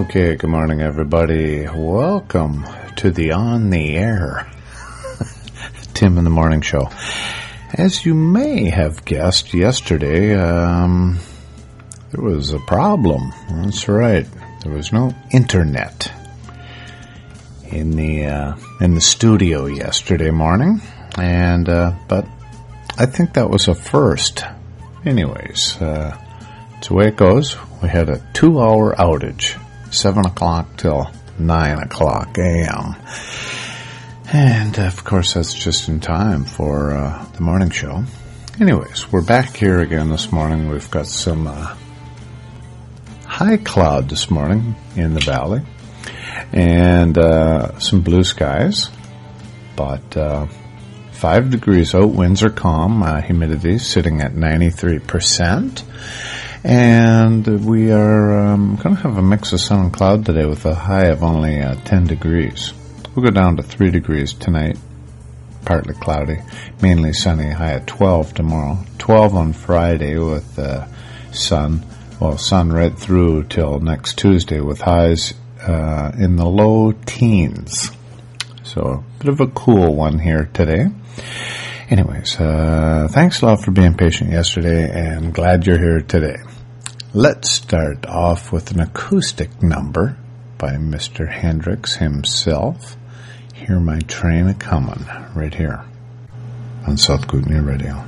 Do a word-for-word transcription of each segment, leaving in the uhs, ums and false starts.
Okay, good morning, everybody. Welcome to the On the Air Tim in the Morning Show. As you may have guessed yesterday, um, there was a problem. That's right. There was no internet in the uh, in the studio yesterday morning, and uh, but I think that was a first. Anyways, uh, it's the way it goes. We had a two-hour outage, seven o'clock till nine o'clock a.m. And, of course, that's just in time for uh, the morning show. Anyways, we're back here again this morning. We've got some uh, high cloud this morning in the valley and uh, some blue skies, but uh, five degrees out, winds are calm, uh, humidity sitting at ninety-three percent. And we are um, going to have a mix of sun and cloud today with a high of only uh, ten degrees. We'll go down to three degrees tonight, partly cloudy, mainly sunny, high at twelve tomorrow. twelve on Friday with uh, sun, well, sun right through till next Tuesday with highs uh, in the low teens. So a bit of a cool one here today. Anyways, uh, thanks a lot for being patient yesterday, and glad you're here today. Let's start off with an acoustic number by Mister Hendrix himself. Hear My Train A-Comin', right here on South Kootenai Radio.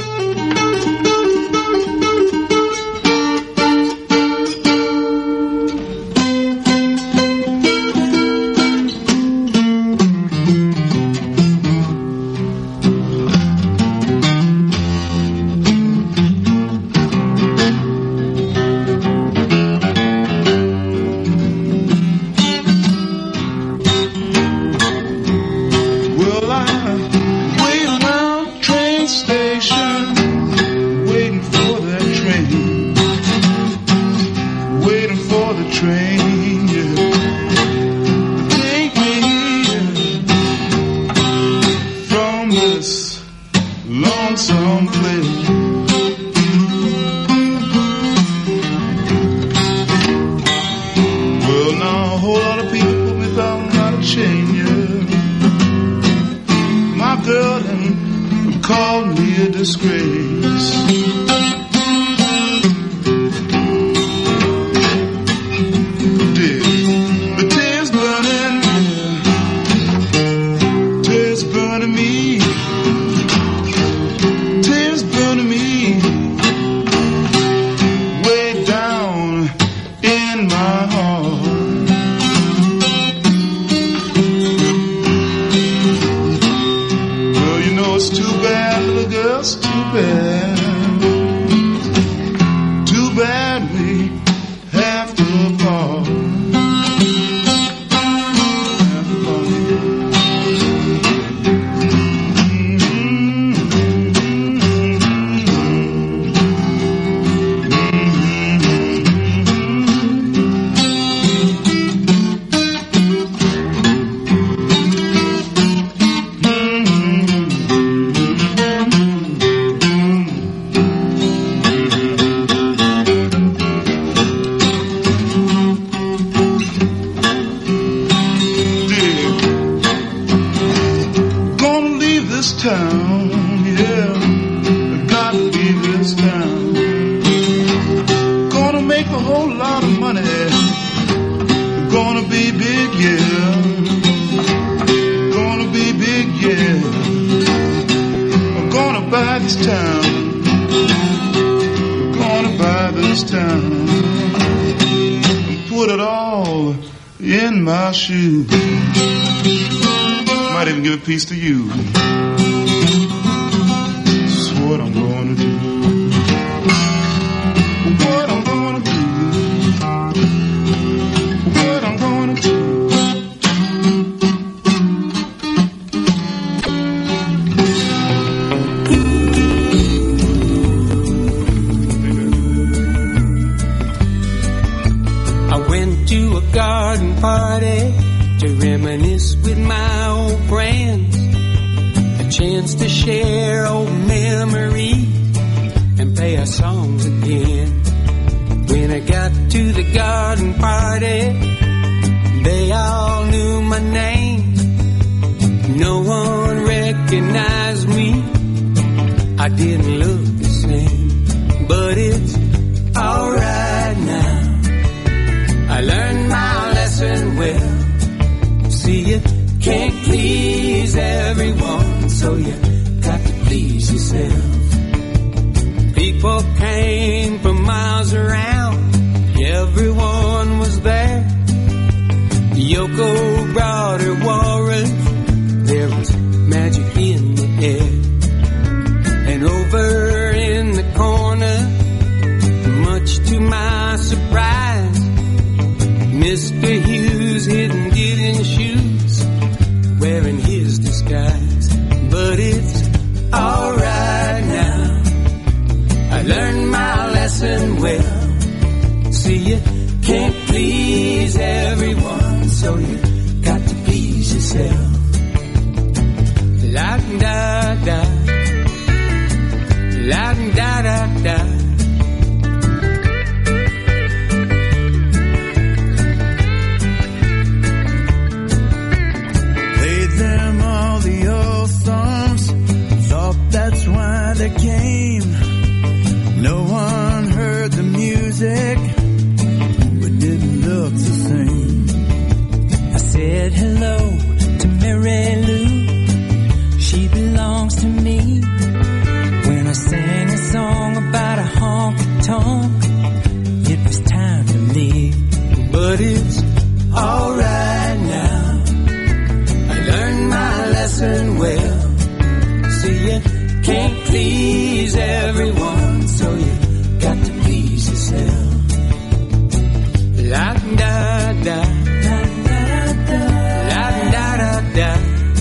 Peace to you. This is what I'm gonna do. What I'm gonna do. What I'm gonna do. I went to a garden party to reminisce with my old friends, a chance to share old memories and play our songs again. When I got to the garden party, recognized me. I didn't look the same, but it's alright now. I learned my lesson well. See, you can't please everyone, so you got to please yourself. People came from miles around, everyone was there. Yoko brought her walrus, there was magic in the air. And over in the corner, much to my surprise, Mister Hughes hidden getting shoes, wearing his disguise. But it's alright now, I learned my lesson well. See, you can't please everyone, so you got to please yourself. La da da, la da da da. Played them all the old songs, thought that's why they came. No one heard the music, but didn't look the same. I said hello to Mary Lou, she belongs to me. When I sang a song about a honky-tonk, it was time to leave. But it's alright now, I learned my lesson well. See, you can't please everyone, so you got to please yourself. La da da, la da da, la da da da.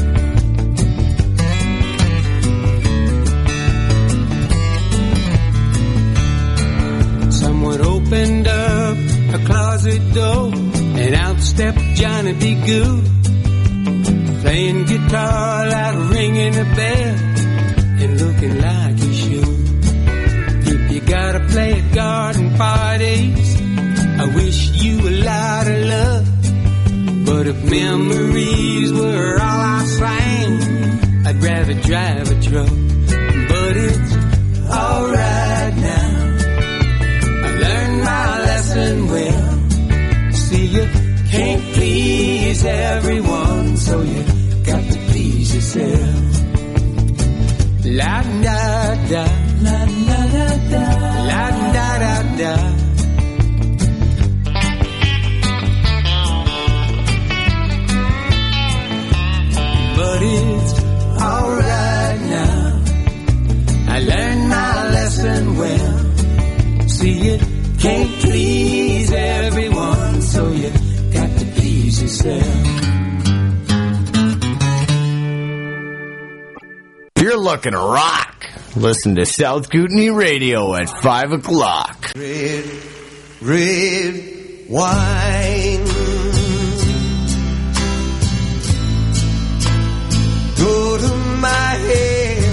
Someone opened up a closet door, and out stepped Johnny B. Good, playing guitar like ringing a bell, and looking like he should. If you gotta play at garden parties, I wish you a lot of love. But if memories were all I sang, I'd rather drive a truck. But it's alright now, I learned my lesson well. See, you can't please everyone, so you got to please yourself. La da da, la da da da, la da da da. But it's alright now, I learned my lesson well. See, you can't please everyone, so you got to please yourself. If you're looking to rock, listen to South Kootenai Radio at five o'clock. Red, red wine, go to my head,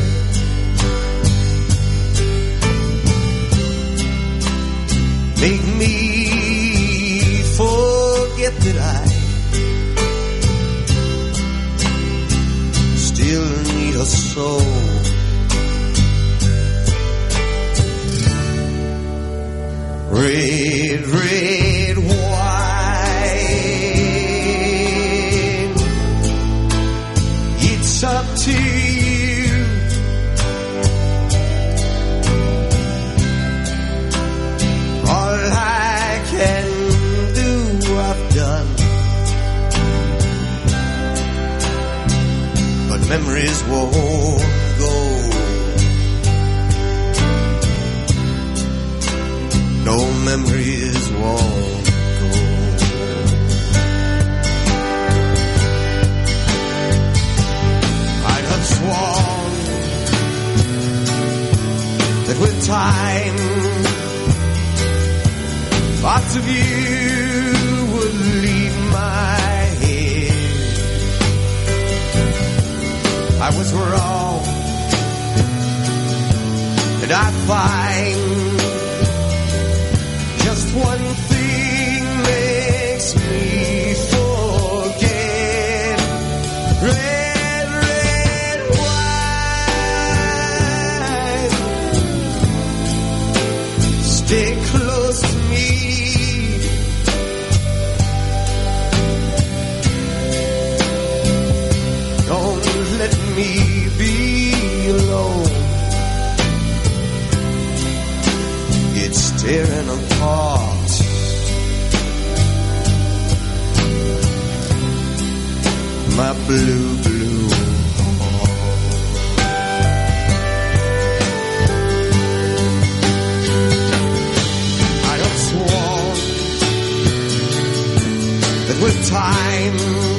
make me forget that I still need a soul. Red, red wine, it's up to you. All I can do, I've done. But memories won't go. No memories won't go. I'd have sworn that with time parts of you would leave my head. I was wrong, and I find just one thing makes me forget. Red, red wine. tearing apart. My blue, blue heart. I have sworn that with time,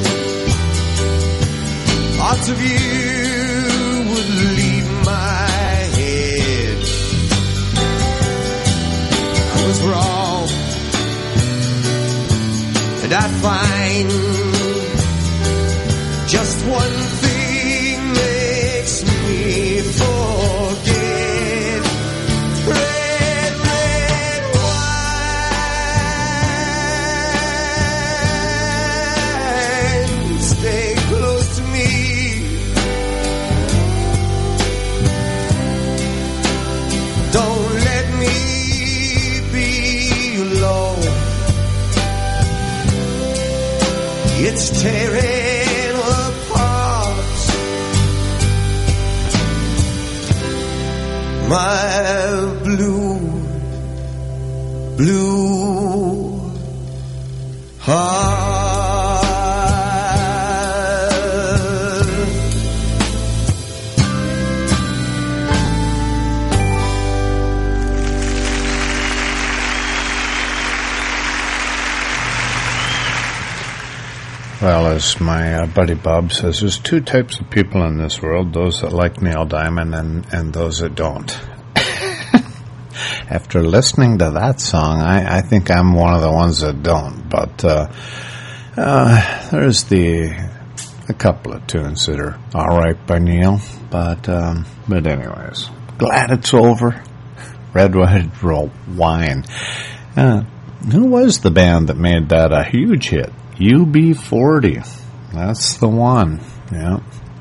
parts of you would leave my head. I was wrong, and I find just one thing makes me forget. Red, red wine. Stay close to me. Don't let me be alone. It's tearing my blue, blue heart. Well, as my uh, buddy Bob says, there's two types of people in this world, those that like Neil Diamond and, and those that don't. After listening to that song, I, I think I'm one of the ones that don't. But uh, uh, there's the a couple of tunes that are all right by Neil. But um, but anyways, glad it's over. Red Red Wine. Uh, who was the band that made that a huge hit? U B forty. That's the one. Yeah.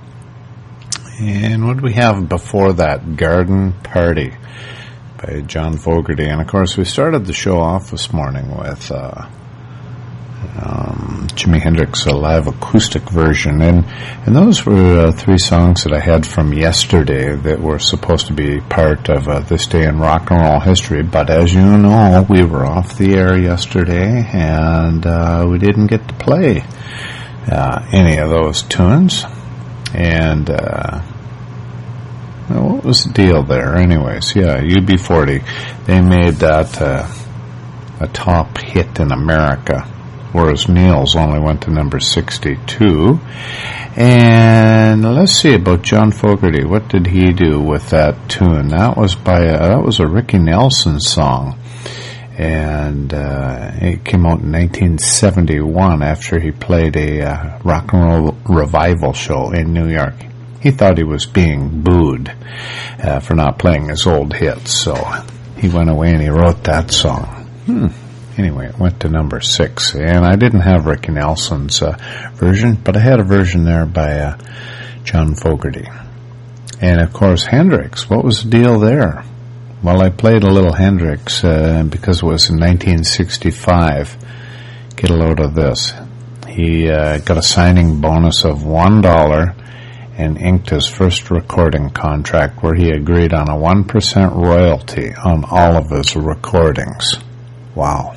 And what do we have before that? Garden Party by John Fogerty. And of course, we started the show off this morning with uh, um, Jimi Hendrix, a live acoustic version. And, and those were uh, three songs that I had from yesterday that were supposed to be part of uh, This Day in Rock and Roll History. But as you know, we were off the air yesterday, and uh, we didn't get to play uh, any of those tunes. And uh, well, what was the deal there? Anyways, yeah, U B forty. They made that uh, a top hit in America, whereas Neil's only went to number sixty-two. And let's see about John Fogerty. What did he do with that tune? That was by a, that was a Ricky Nelson song, and uh, it came out in nineteen seventy-one after he played a uh, rock and roll revival show in New York. He thought he was being booed uh, for not playing his old hits, so he went away and he wrote that song. Hmm. Anyway, it went to number six, and I didn't have Ricky Nelson's uh, version, but I had a version there by uh, John Fogerty. And of course, Hendrix. What was the deal there? Well, I played a little Hendrix uh, because it was in nineteen sixty-five. Get a load of this. He uh, got a signing bonus of one dollar and inked his first recording contract where he agreed on a one percent royalty on all of his recordings. Wow.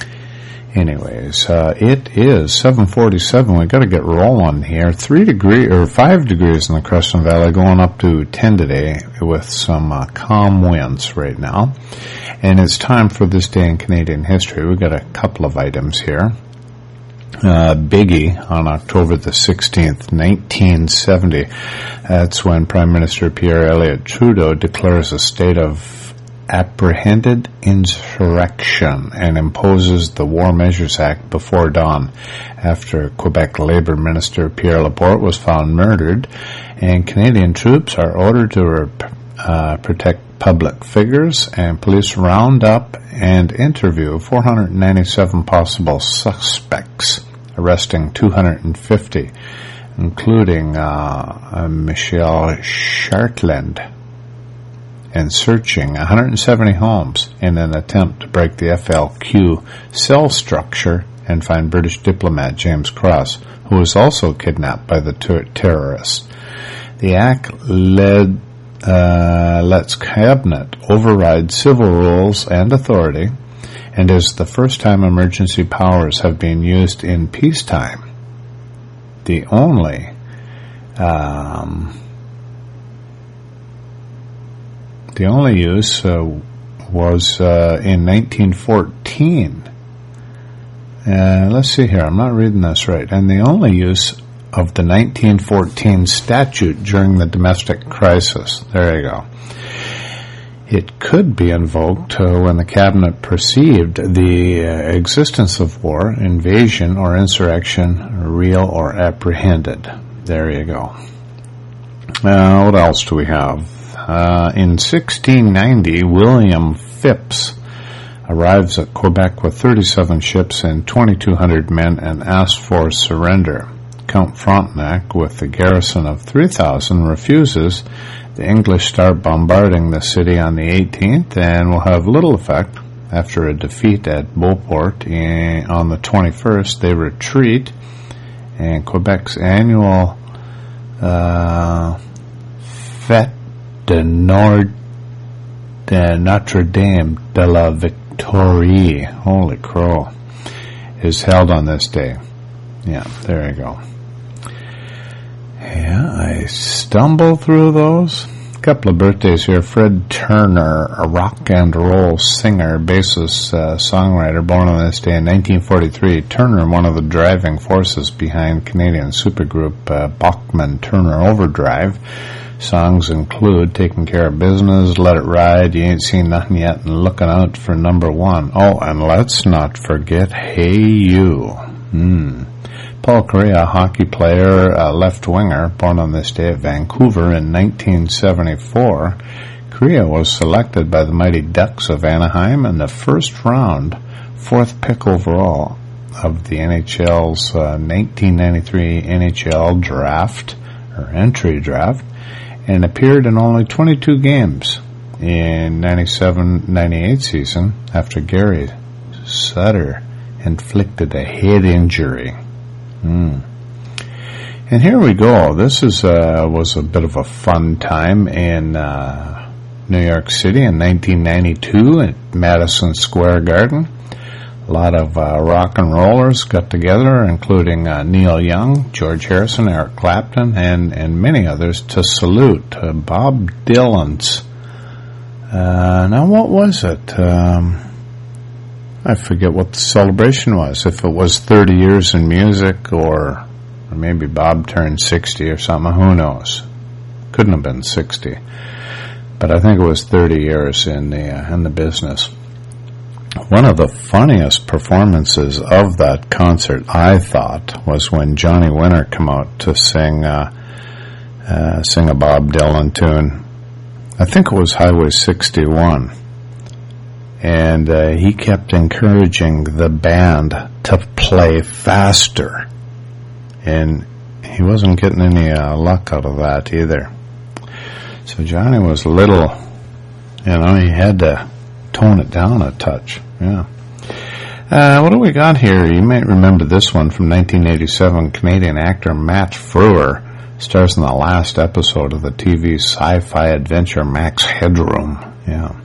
Anyways, uh, it is seven forty-seven. We've got to get rolling here. Three degree or five degrees in the Crescent Valley, going up to ten today with some uh, calm winds right now. And it's time for This Day in Canadian History. We've got a couple of items here. Uh, Biggie on October the sixteenth, nineteen seventy. That's when Prime Minister Pierre Elliott Trudeau declares a state of apprehended insurrection and imposes the War Measures Act before dawn after Quebec Labour Minister Pierre Laporte was found murdered, and Canadian troops are ordered to rep- uh, protect public figures, and police round up and interview four hundred ninety-seven possible suspects, arresting two hundred fifty, including uh, uh, Michel Chartland, and searching one hundred seventy homes in an attempt to break the F L Q cell structure and find British diplomat James Cross, who was also kidnapped by the ter- terrorists. The act led uh, lets cabinet override civil rules and authority, and is the first time emergency powers have been used in peacetime. The only um, the only use uh, was uh, in nineteen fourteen. Uh, let's see here. I'm not reading this right. And the only use of the nineteen fourteen statute during the domestic crisis. There you go. It could be invoked uh, when the cabinet perceived the uh, existence of war, invasion, or insurrection real or apprehended. There you go. Uh, what else do we have? Uh, in sixteen ninety, William Phipps arrives at Quebec with thirty-seven ships and twenty-two hundred men and asks for surrender. Count Frontenac, with a garrison of three thousand, refuses. The English start bombarding the city on the eighteenth and will have little effect. After a defeat at Beauport in, on the twenty-first, they retreat, and Quebec's annual uh, Fête de Nord de Notre Dame de la Victoire, holy crow, is held on this day. Yeah, there you go. Yeah, I stumble through those. A couple of birthdays here. Fred Turner, a rock and roll singer, bassist, uh, songwriter, born on this day in nineteen forty-three. Turner, one of the driving forces behind Canadian supergroup uh, Bachman Turner Overdrive. Songs include Taking Care of Business, Let It Ride, You Ain't Seen Nothing Yet, and Looking Out for Number One. Oh, and let's not forget Hey You. Hmm. Paul Correa, a hockey player, a left-winger, born on this day at Vancouver in nineteen seventy-four. Correa was selected by the Mighty Ducks of Anaheim in the first round, fourth pick overall of the N H L's uh, nineteen ninety-three N H L draft, or entry draft, and appeared in only twenty-two games in ninety-seven ninety-eight season after Gary Sutter inflicted a head injury. Mm. And here we go. This is uh, was a bit of a fun time in uh, New York City in nineteen ninety-two at Madison Square Garden. A lot of uh, rock and rollers got together, including uh, Neil Young, George Harrison, Eric Clapton, and, and many others, to salute uh, Bob Dylan's. Uh, now, what was it? Um, I forget what the celebration was. If it was thirty years in music, or, or maybe Bob turned sixty or something, who knows? Couldn't have been sixty. But I think it was thirty years in the uh, in the business. One of the funniest performances of that concert, I thought, was when Johnny Winter came out to sing uh, uh, sing a Bob Dylan tune. I think it was Highway sixty-one. And uh, he kept encouraging the band to play faster. And he wasn't getting any uh, luck out of that either. So Johnny was a little, you know, he had to tone it down a touch. Yeah. Uh, what do we got here? You might remember this one from nineteen eighty-seven. Canadian actor Matt Frewer stars in the last episode of the T V sci-fi adventure Max Headroom. Yeah.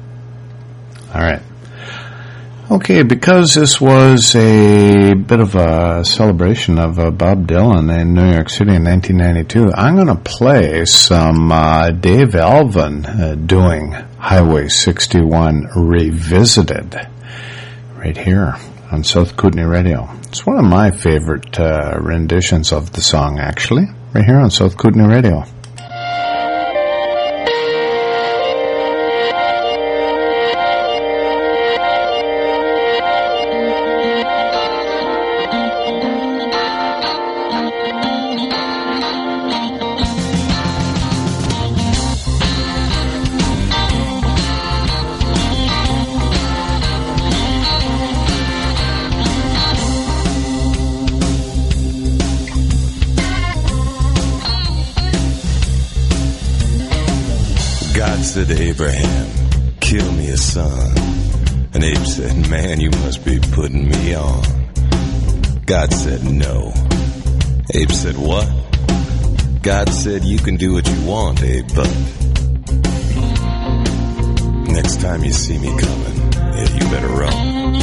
All right. Okay, because this was a bit of a celebration of uh, Bob Dylan in New York City in nineteen ninety-two, I'm going to play some uh, Dave Alvin uh, doing Highway sixty-one Revisited right here on South Kootenai Radio. It's one of my favorite uh, renditions of the song, actually, right here on South Kootenai Radio. Said to Abraham, kill me a son. And Abe said, man, you must be putting me on. God said, no. Abe said, what? God said, you can do what you want, Abe, but Next time you see me coming, yeah, you better run.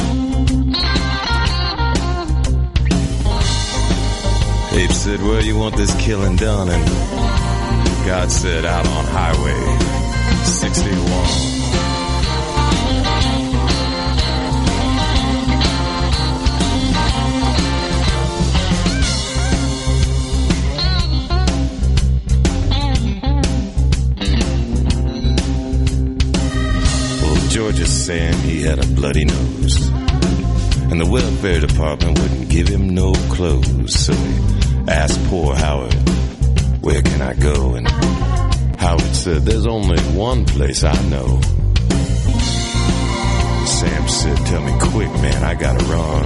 Abe said, where you want this killing done? And God said, out on Highway sixty-one. George is saying he had a bloody nose, and the welfare department wouldn't give him no clothes. So he asked poor Howard, where can I go? And Howard said, there's only one place I know. Sam said, tell me quick, man, I gotta run.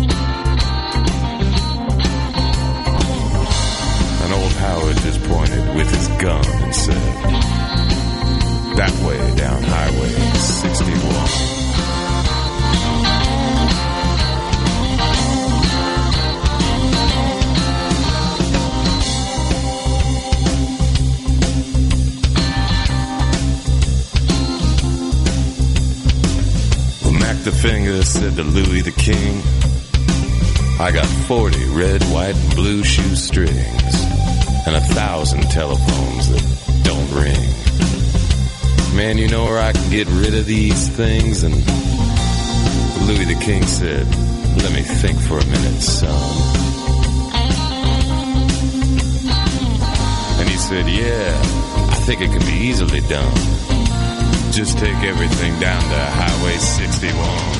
And old Howard just pointed with his gun and said, that way down Highway sixty-one. Well, Mac the Finger said to Louis the King, I got forty red, white, and blue shoestrings and a thousand telephones that don't ring. Man, you know where I can get rid of these things? And Louis the King said, let me think for a minute, son. And he said, yeah, I think it can be easily done. Just take everything down to Highway sixty-one.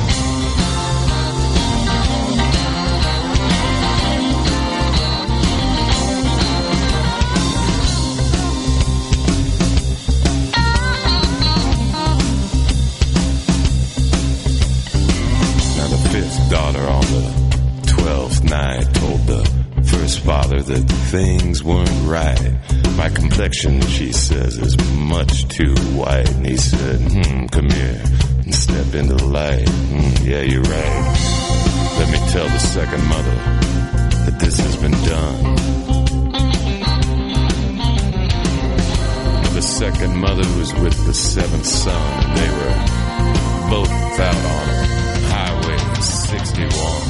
Daughter on the twelfth night told the first father that things weren't right. My complexion, she says, is much too white. And he said, hmm, come here and step into the light. Hmm, yeah, you're right. Let me tell the second mother that this has been done. The second mother was with the seventh son, and they were both out on Highway sixty-one.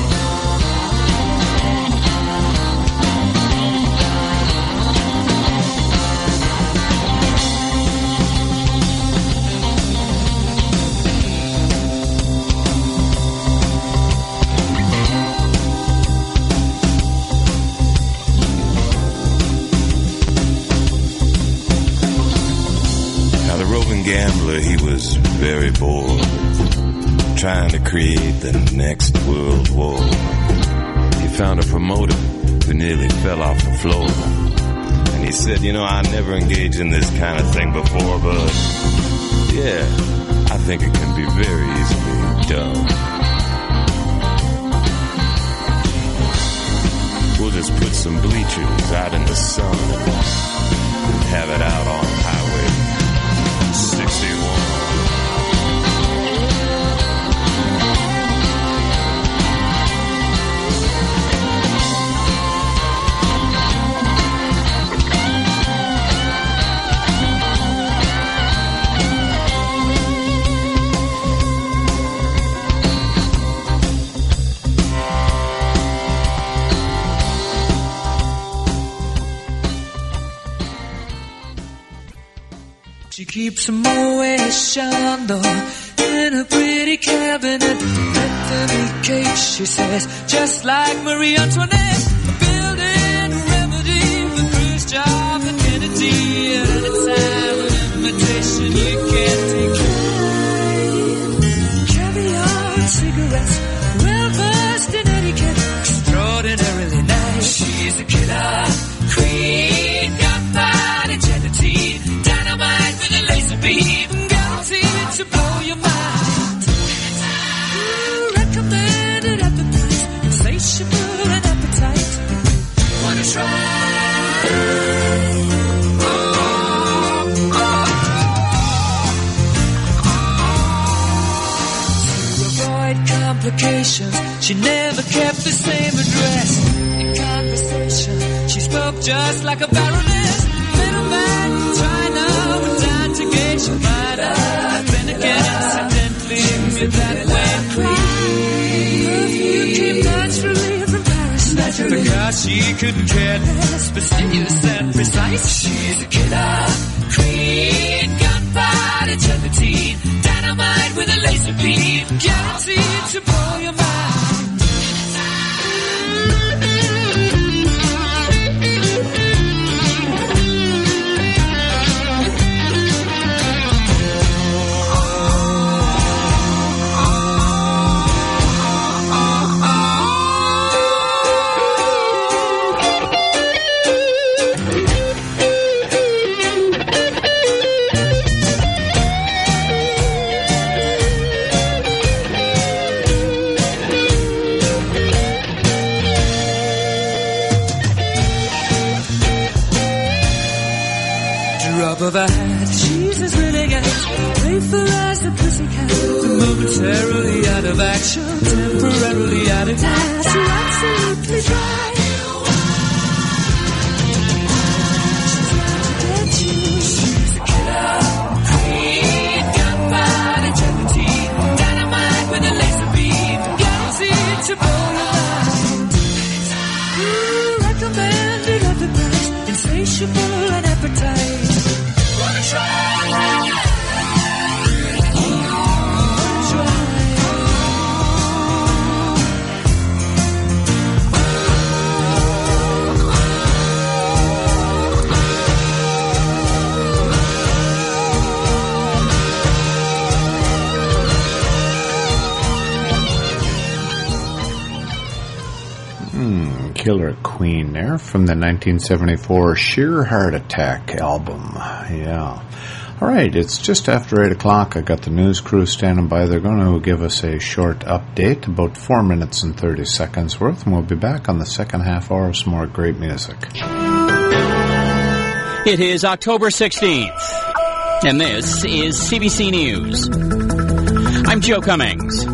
Now the roving gambler, he was very bored, trying to create the next world war. He found a promoter who nearly fell off the floor. And he said, you know, I never engaged in this kind of thing before, but yeah, I think it can be very easily done. We'll just put some bleachers out in the sun and have it out on Highway sixty-one. She keeps a Moet Chandon in a pretty cabinet. Bethany cake, she says, just like Marie Antoinette. A building remedy for Khrushchev and Kennedy. At a time of imitation, you can't take it. Caviar and cigarettes, well versed in etiquette, extraordinarily nice. She's a killer queen, gunfighting gelatine, dynamite with a laser beam, guaranteed to blow your mind. Ooh, recommended at the price, insatiable and appetite. Wanna try? Oh, oh. To avoid complications, she never kept the same address. In conversation, she spoke just like a baroness. Middleman from China, but time to gauge she might have been again. She couldn't care less, fastidious and precise. She's a killer queen, gunfighter, gelatine, dynamite with a laser beam, guaranteed to blow your mind. Of a hat, she's as renegade, playful as the pussycat, momentarily out of action, temporarily out of gas, you're absolutely dry. She's out to get you. She's a killer queen, gunfighter, gelatine, dynamite with a laser beam, guaranteed to blow your mind. Ooh, recommended at the price, insatiable and appetite. Hmm, Killer Queen there from the nineteen seventy-four Sheer Heart Attack album. Yeah. All right, it's just after eight o'clock. I got the news crew standing by. They're going to give us a short update, about four minutes and thirty seconds worth, and we'll be back on the second half hour with some more great music. It is October sixteenth, and this is C B C News. I'm Joe Cummings.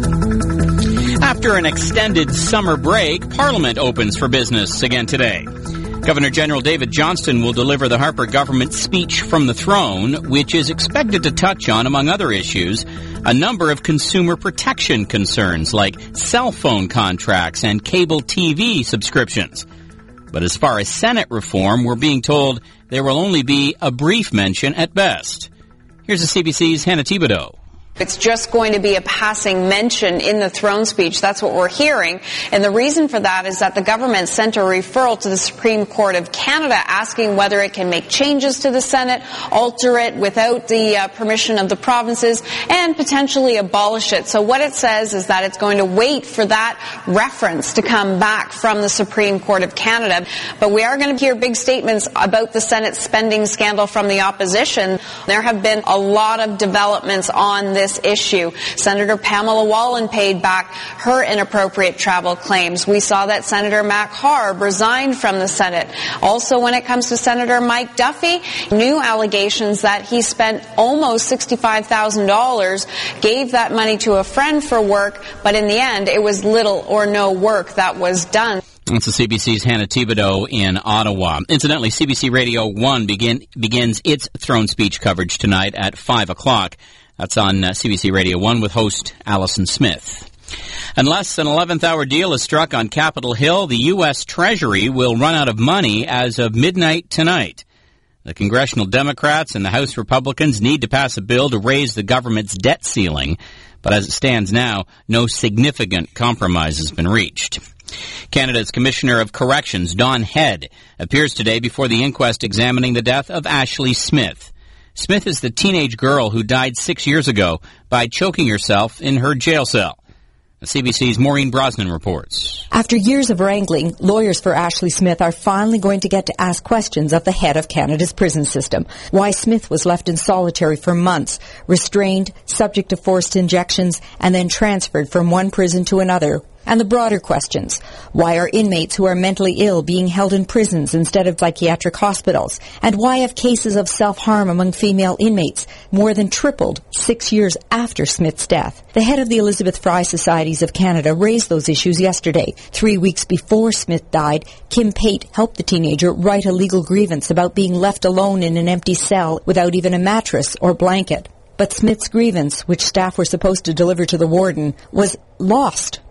After an extended summer break, Parliament opens for business again today. Governor General David Johnston will deliver the Harper government speech from the throne, which is expected to touch on, among other issues, a number of consumer protection concerns like cell phone contracts and cable T V subscriptions. But as far as Senate reform, we're being told there will only be a brief mention at best. Here's the C B C's Hannah Thibodeau. It's just going to be a passing mention in the throne speech. That's what we're hearing. And the reason for that is that the government sent a referral to the Supreme Court of Canada asking whether it can make changes to the Senate, alter it without the uh, permission of the provinces, and potentially abolish it. So what it says is that it's going to wait for that reference to come back from the Supreme Court of Canada. But we are going to hear big statements about the Senate spending scandal from the opposition. There have been a lot of developments on this issue. Senator Pamela Wallin paid back her inappropriate travel claims. We saw that Senator Mac Harb resigned from the Senate. Also, when it comes to Senator Mike Duffy, new allegations that he spent almost sixty-five thousand dollars, gave that money to a friend for work, but in the end, it was little or no work that was done. That's the C B C's Hannah Thibodeau in Ottawa. Incidentally, C B C Radio one begin, begins its throne speech coverage tonight at five o'clock. That's on uh, C B C Radio one with host Allison Smith. Unless an eleventh hour deal is struck on Capitol Hill, the U S Treasury will run out of money as of midnight tonight. The congressional Democrats and the House Republicans need to pass a bill to raise the government's debt ceiling, but as it stands now, no significant compromise has been reached. Canada's Commissioner of Corrections, Don Head, appears today before the inquest examining the death of Ashley Smith. Smith is the teenage girl who died six years ago by choking herself in her jail cell. C B C's Maureen Brosnan reports. After years of wrangling, lawyers for Ashley Smith are finally going to get to ask questions of the head of Canada's prison system. Why Smith was left in solitary for months, restrained, subject to forced injections, and then transferred from one prison to another. And the broader questions. Why are inmates who are mentally ill being held in prisons instead of psychiatric hospitals? And why have cases of self-harm among female inmates more than tripled six years after Smith's death? The head of the Elizabeth Fry Societies of Canada raised those issues yesterday. Three weeks before Smith died, Kim Pate helped the teenager write a legal grievance about being left alone in an empty cell without even a mattress or blanket. But Smith's grievance, which staff were supposed to deliver to the warden, was lost.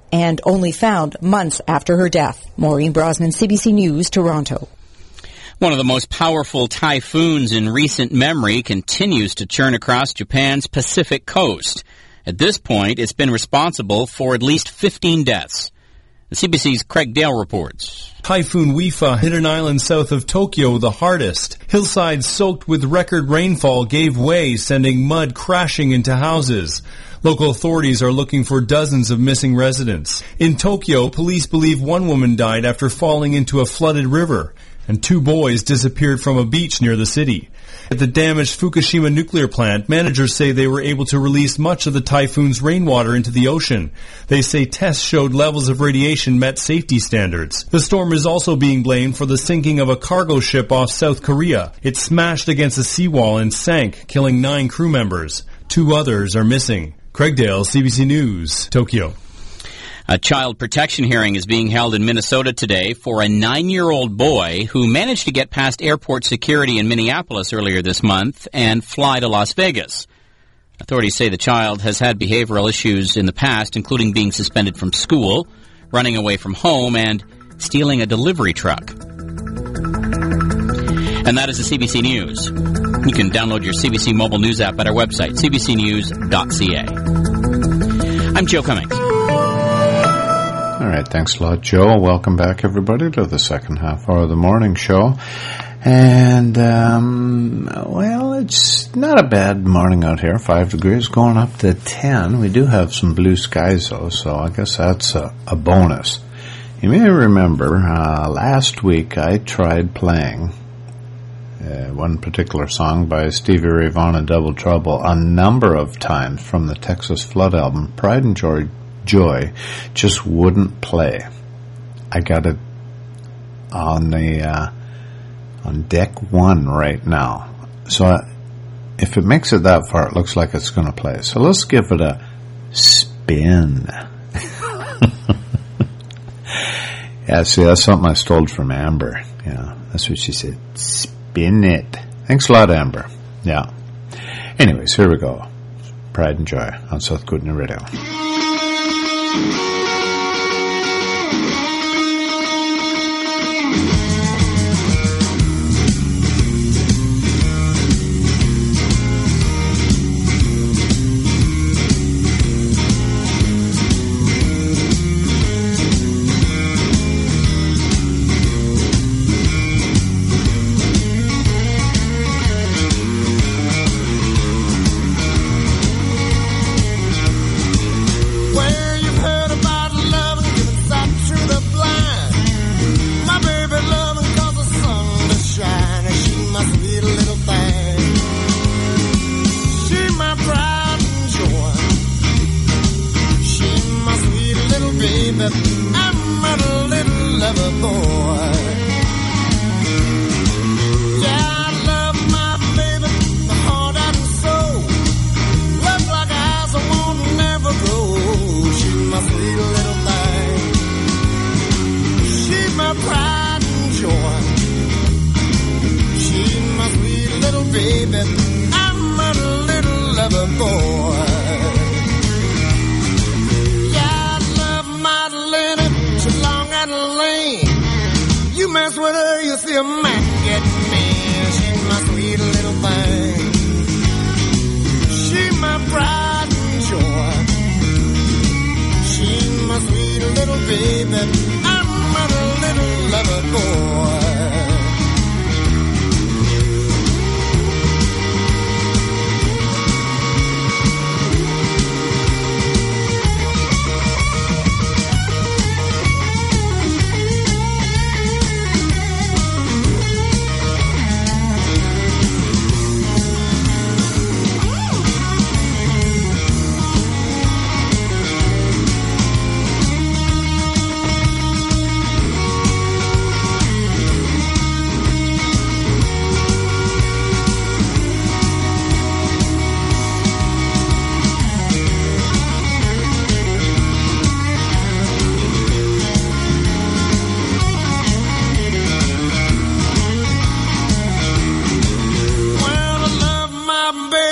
and only found months after her death. Maureen Brosnan, C B C News, Toronto. One of the most powerful typhoons in recent memory continues to churn across Japan's Pacific coast. At this point, it's been responsible for at least fifteen deaths. The C B C's Craig Dale reports. Typhoon Wifa hit an island south of Tokyo the hardest. Hillsides soaked with record rainfall gave way, sending mud crashing into houses. Local authorities are looking for dozens of missing residents. In Tokyo, police believe one woman died after falling into a flooded river, and two boys disappeared from a beach near the city. At the damaged Fukushima nuclear plant, managers say they were able to release much of the typhoon's rainwater into the ocean. They say tests showed levels of radiation met safety standards. The storm is also being blamed for the sinking of a cargo ship off South Korea. It smashed against a seawall and sank, killing nine crew members. Two others are missing. Craig Dale, C B C News, Tokyo. A child protection hearing is being held in Minnesota today for a nine-year-old boy who managed to get past airport security in Minneapolis earlier this month and fly to Las Vegas. Authorities say the child has had behavioral issues in the past, including being suspended from school, running away from home, and stealing a delivery truck. And that is the C B C News. You can download your C B C mobile news app at our website, c b c news dot c a. I'm Joe Cummings. All right, thanks a lot, Joe. Welcome back, everybody, to the second half hour of the morning show. And, um, well, it's not a bad morning out here. Five degrees, going up to ten. We do have some blue skies, though, so I guess that's a, a bonus. You may remember, uh, last week I tried playing uh, one particular song by Stevie Ray Vaughan and Double Trouble a number of times from the Texas Flood album. Pride and Joy Joy just wouldn't play. I got it on the uh, on deck one right now. So I, if it makes it that far, it looks like it's going to play. So let's give it a spin. Yeah, see, that's something I stole from Amber. Yeah, that's what she said. Spin it. Thanks a lot, Amber. Yeah. Anyways, here we go. Pride and Joy on South Kootenai Radio.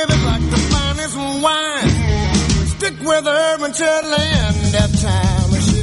Until the end of time, she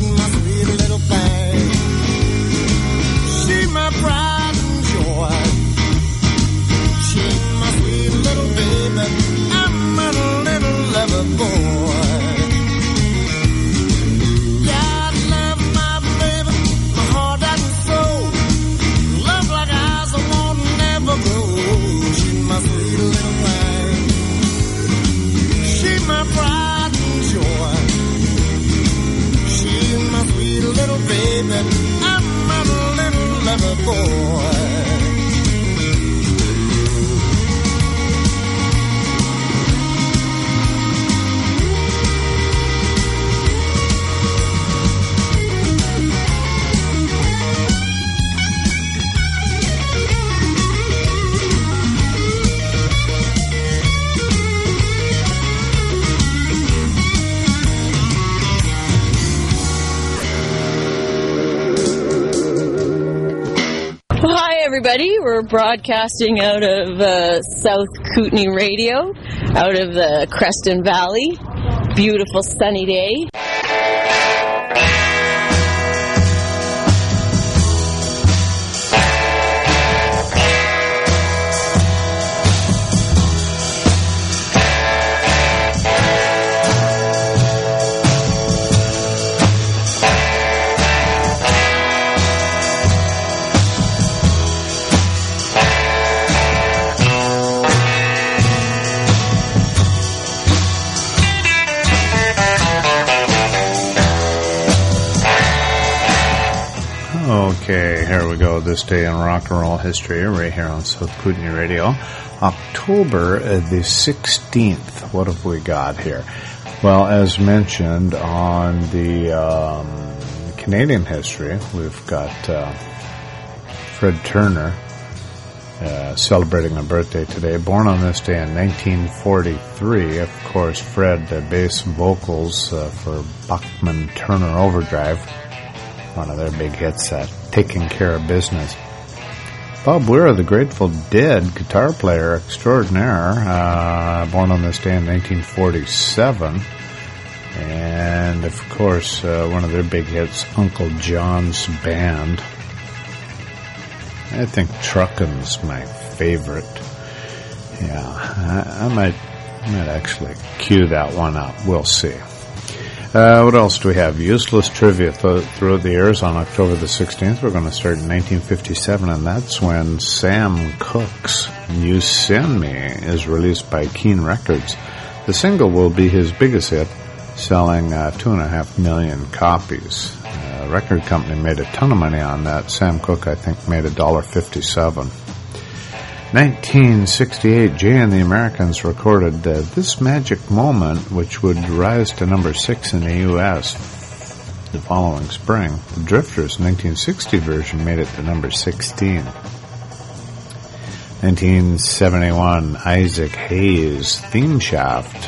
everybody. We're broadcasting out of uh, South Kootenay Radio, out of the Creston Valley. Beautiful sunny day. Okay, here we go. This day in rock and roll history, right here on South Kootenay Radio. October the sixteenth. What have we got here? Well, as mentioned on the um, Canadian history, we've got uh, Fred Turner uh, celebrating a birthday today. Born on this day in nineteen forty-three. Of course, Fred, uh, bass vocals uh, for Buckman Turner Overdrive. One of their big hits, uh, Taking Care of Business. Bob Weir, the Grateful Dead guitar player extraordinaire, uh, born on this day in nineteen forty-seven. And, of course, uh, one of their big hits, Uncle John's Band. I think Truckin's my favorite. Yeah, I, I might, I might actually cue that one up. We'll see. Uh, what else do we have? Useless trivia th- throughout the years. On October the sixteenth, we're going to start in nineteen fifty-seven, and that's when Sam Cooke's You Send Me is released by Keane Records. The single will be his biggest hit, selling uh, two and a half million copies. Uh, record company made a ton of money on that. Sam Cooke, I think, made a dollar fifty-seven. nineteen sixty-eight, Jay and the Americans recorded uh, This Magic Moment, which would rise to number six in the U S the following spring. The Drifters' nineteen sixty version made it to number sixteen. nineteen seventy-one, Isaac Hayes' Theme Shaft,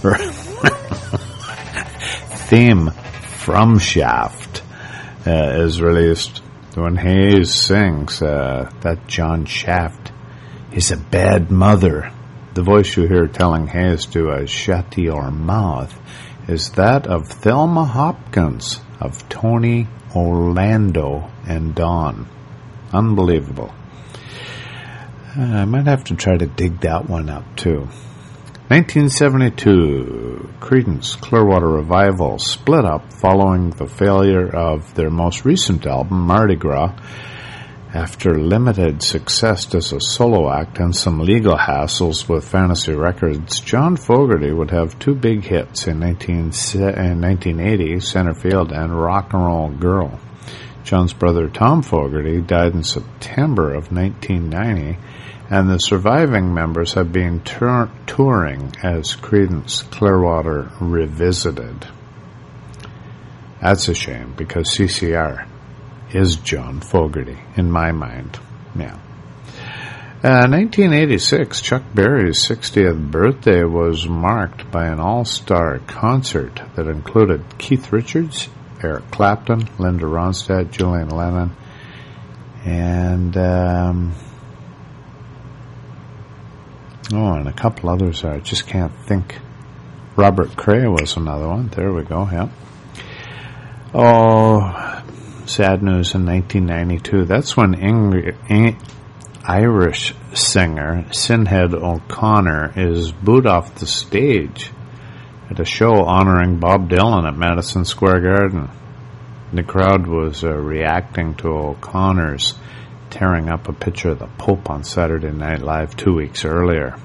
Theme from Shaft, uh, is released. When Hayes sings, uh, that John Shaft is a bad mother. The voice you hear telling Hayes to uh, shut your mouth is that of Thelma Hopkins, of Tony, Orlando, and Dawn. Unbelievable. Uh, I might have to try to dig that one up, too. nineteen seventy-two, Creedence Clearwater Revival split up following the failure of their most recent album, Mardi Gras. After limited success as a solo act and some legal hassles with Fantasy Records, John Fogerty would have two big hits in nineteen eighty, Centerfield and Rock and Roll Girl. John's brother Tom Fogerty died in September of nineteen ninety, and the surviving members have been tur- touring as Creedence Clearwater Revisited. That's a shame, because C C R is John Fogerty, in my mind. Yeah. Uh, nineteen eighty-six, Chuck Berry's sixtieth birthday was marked by an all-star concert that included Keith Richards, Eric Clapton, Linda Ronstadt, Julian Lennon, and um, oh, and a couple others. I just can't think. Robert Cray was another one. There we go. Yep. Oh. Sad news in nineteen ninety-two. That's when Ing- Ing- Irish singer Sinead O'Connor is booed off the stage at a show honoring Bob Dylan at Madison Square Garden. The crowd was uh, reacting to O'Connor's tearing up a picture of the Pope on Saturday Night Live two weeks earlier.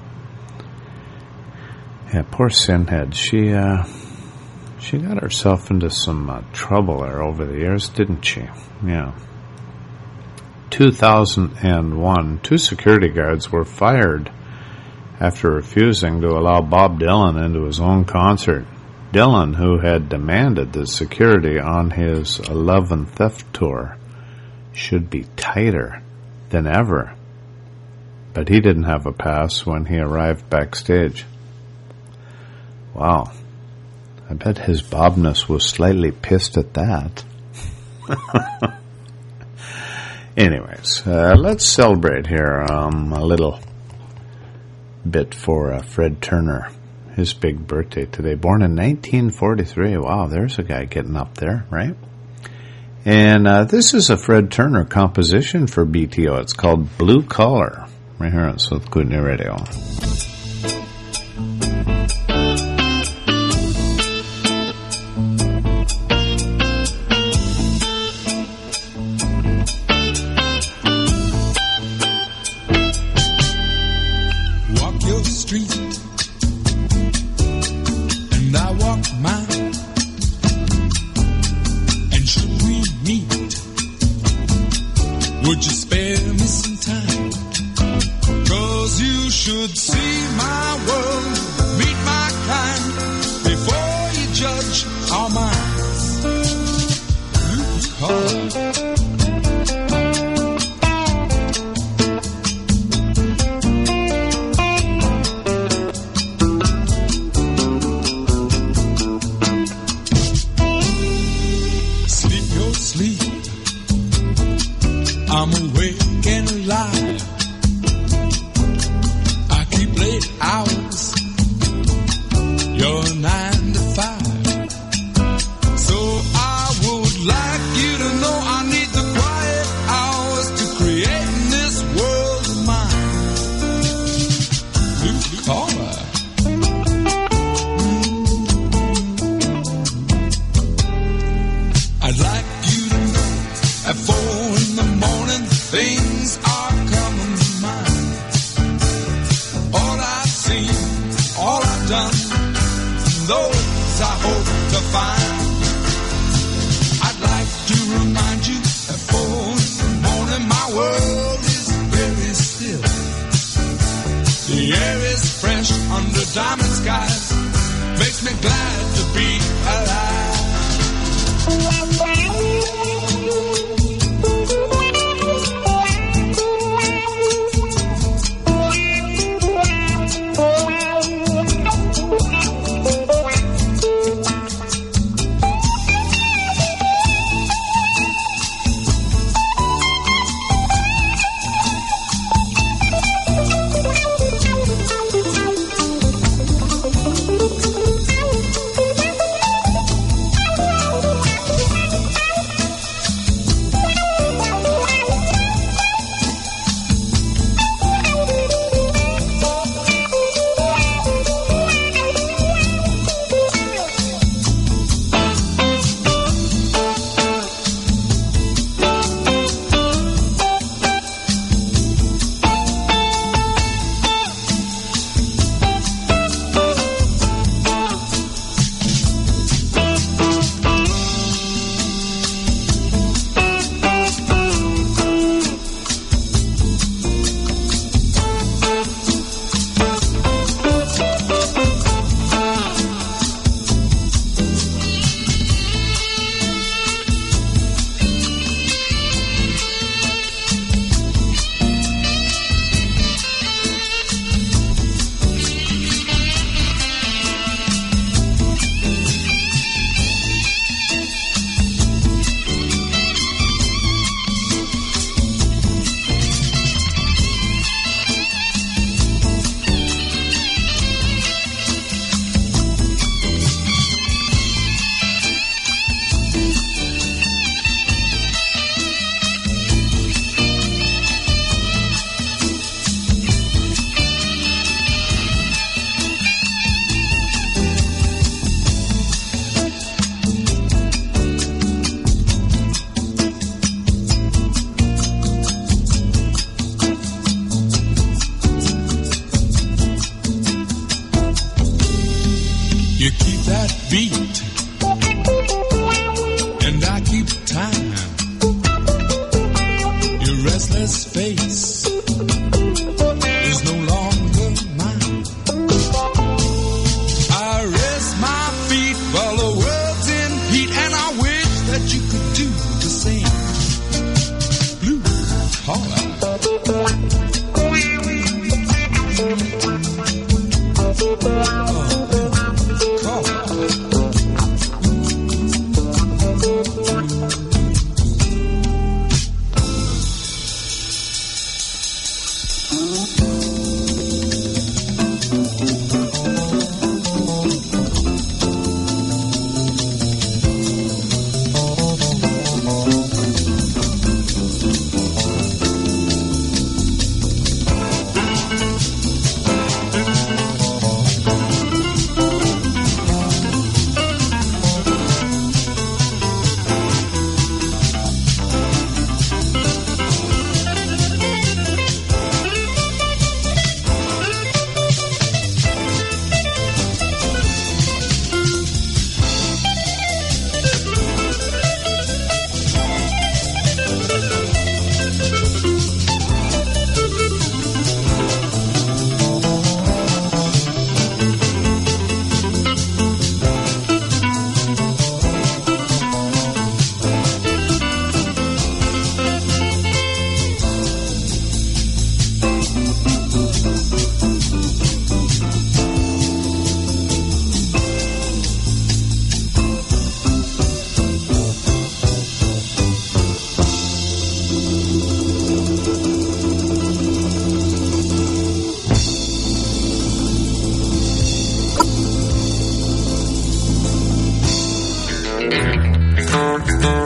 Yeah, poor Sinead. She, uh... She got herself into some uh, trouble there over the years, didn't she? Yeah. two thousand one, two security guards were fired after refusing to allow Bob Dylan into his own concert. Dylan, who had demanded that security on his Love and Theft tour should be tighter than ever. But he didn't have a pass when he arrived backstage. Wow. I bet his Bobness was slightly pissed at that. Anyways, uh, let's celebrate here um, a little bit for uh, Fred Turner. His big birthday today. Born in nineteen forty-three. Wow, there's a guy getting up there, right? And uh, this is a Fred Turner composition for B T O. It's called Blue Collar, right here on South Kootenai Radio.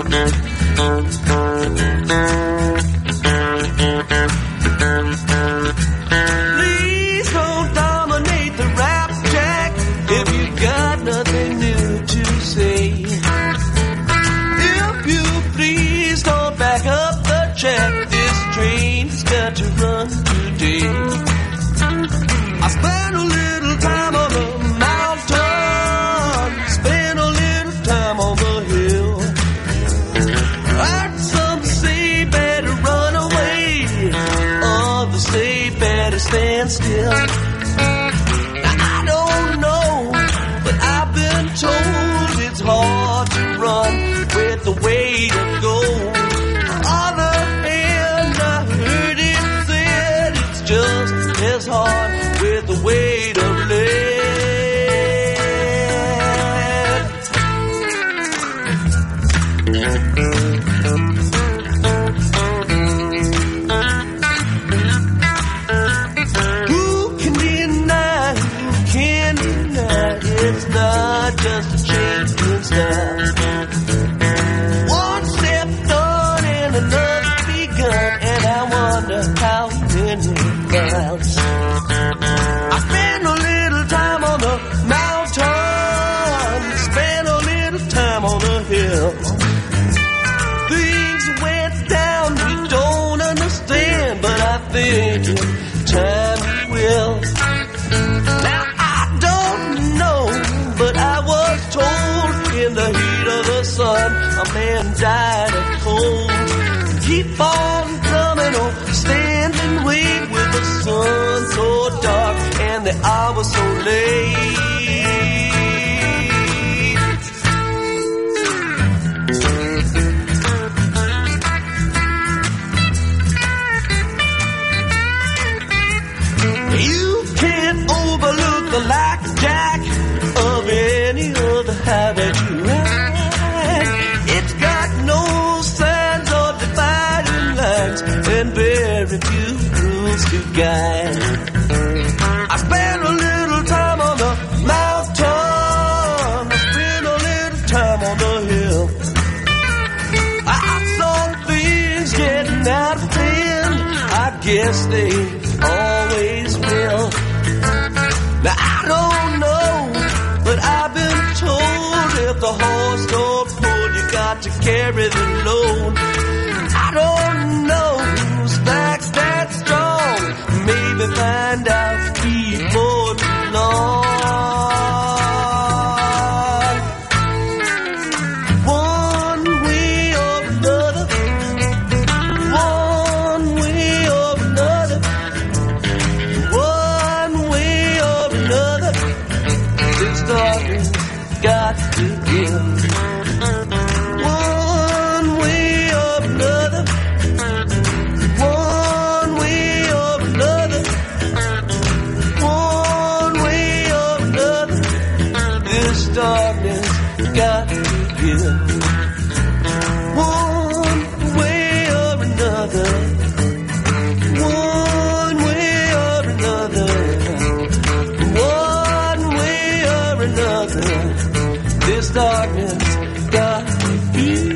Please don't dominate the rap track if you got nothing new to say. If you please don't back up the track, this train's got to run today. I spent a little time on the mountain, spent a little time on the hill. Heard some say better run away, others say better stand still. Now I don't know, but I've been told it's hard to run with the weight of gold. On the other hand, I heard it said it's just as hard with the weight of lead. Who can deny, who can deny it's not just a change in style. One step done and another begun, and I wonder how many miles. I spent a little time on the mountain, spent a little time on the hill. Things went down we don't understand, but I think in time we will. Now I don't know, but I was told in the heat of the sun a man died of cold. Keep on coming on, stand and wait with the sun so dark and the hour so late. You can't overlook the blackjack of any other high that you ride. It's got no signs of dividing lines and very few rules to guide. I spent a little time on the mountain, I spent a little time on the hill. I saw things getting out of hand, I guess they always will. Now I don't know, but I've been told if the horse don't pull, you got to carry the load. I don't know whose back's that strong, maybe find out before too long. One way or another, one way or another, one way or another, this darkness got to give. One way or another, one way or another, one way or another, this darkness got to give. One way or another, one way or another, one way or another, this darkness got to give.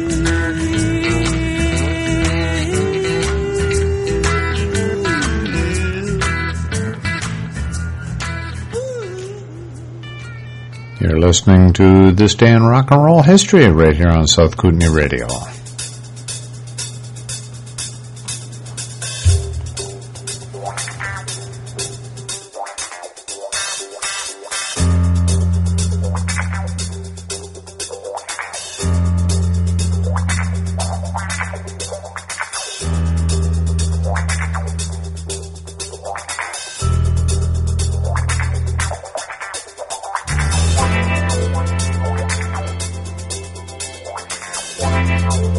You're listening to This Day in Rock and Roll History right here on South Kootenai Radio. Wow.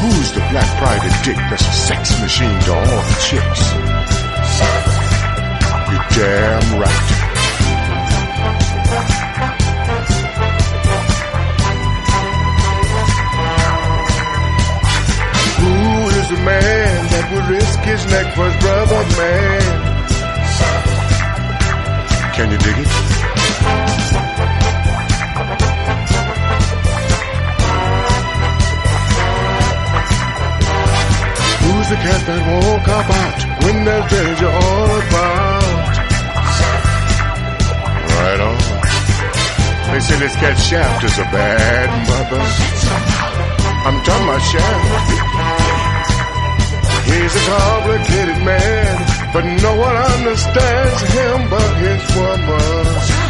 Who's the black prided dick that's a sex machine to all the chicks? You're damn right. Who is the man that would risk his neck for his brother, man? Can you dig it? Who's the cat that won't cop out when there's danger all about? Right on. They say this cat Shaft is a bad mother. I'm talking about Shaft. He's a complicated man, but no one understands him but his woman.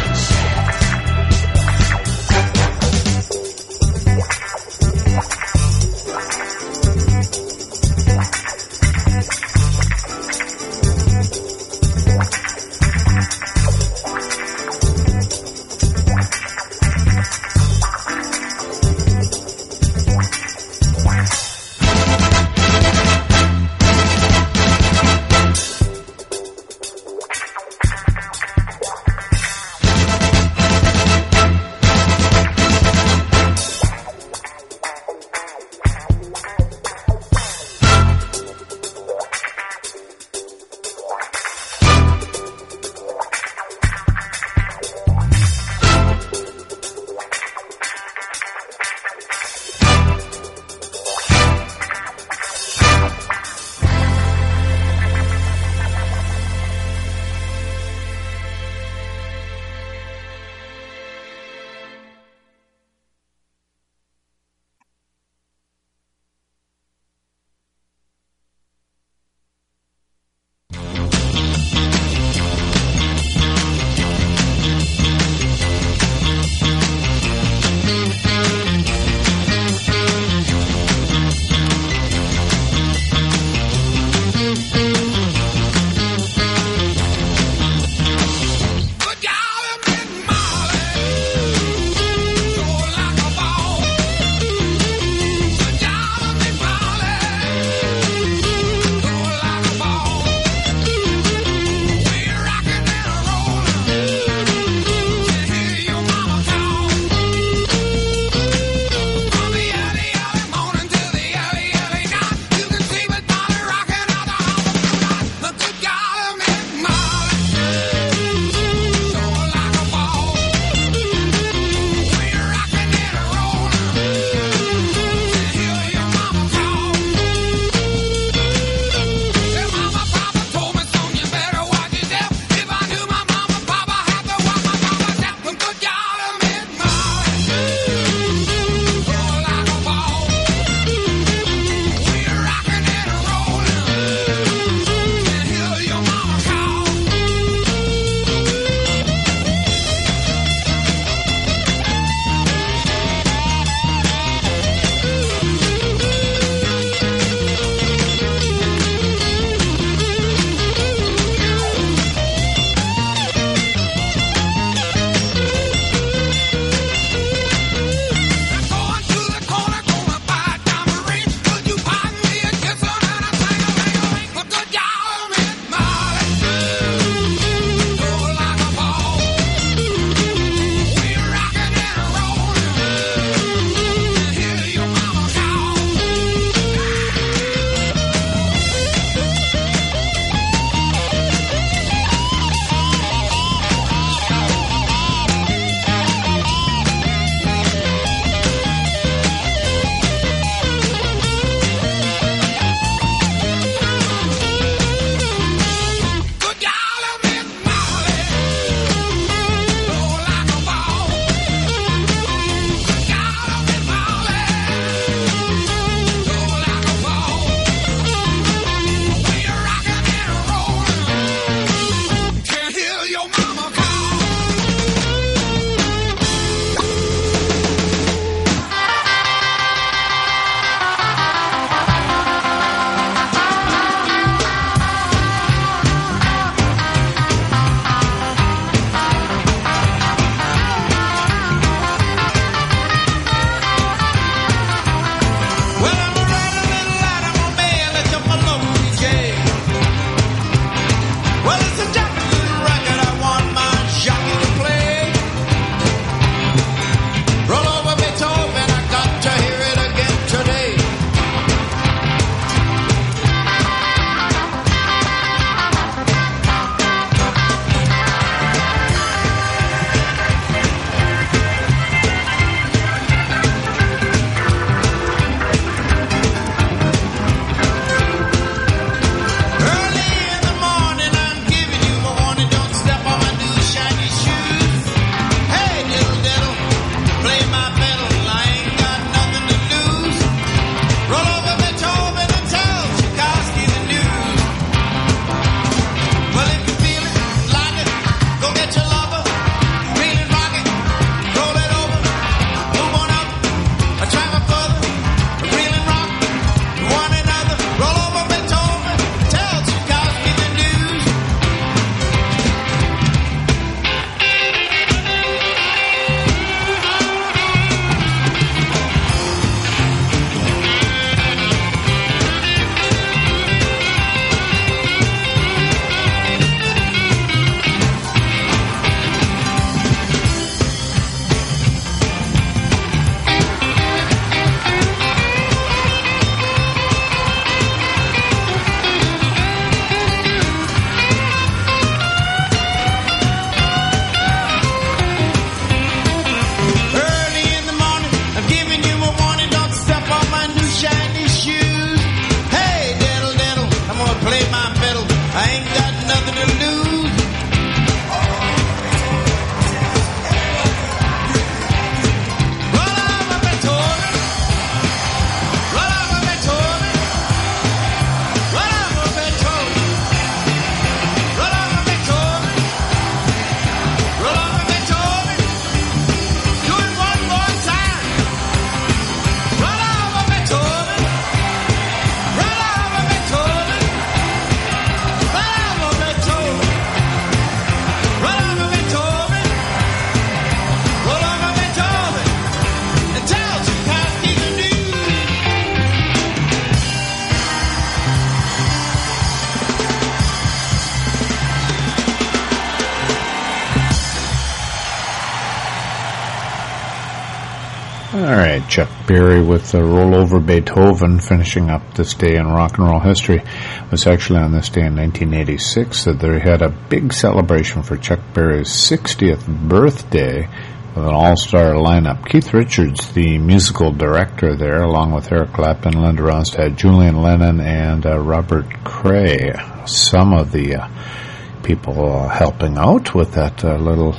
All right, Chuck Berry with the Roll Over Beethoven, finishing up this day in rock and roll history. It was actually on this day in nineteen eighty-six that they had a big celebration for Chuck Berry's sixtieth birthday with an all-star lineup. Keith Richards, the musical director there, along with Eric Clapton, Linda Ronstadt, Julian Lennon, and uh, Robert Cray. Some of the uh, people uh, helping out with that uh, little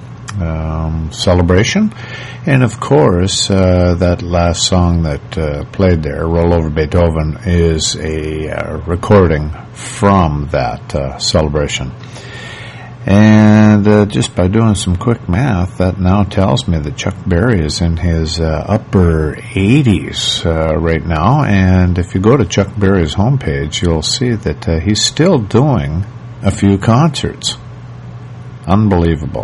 um, celebration. And of course, uh, that last song that uh, played there, Roll Over Beethoven, is a uh, recording from that uh, celebration. And uh, just by doing some quick math, that now tells me that Chuck Berry is in his uh, upper eighties uh, right now. And if you go to Chuck Berry's homepage, you'll see that uh, he's still doing a few concerts. Unbelievable.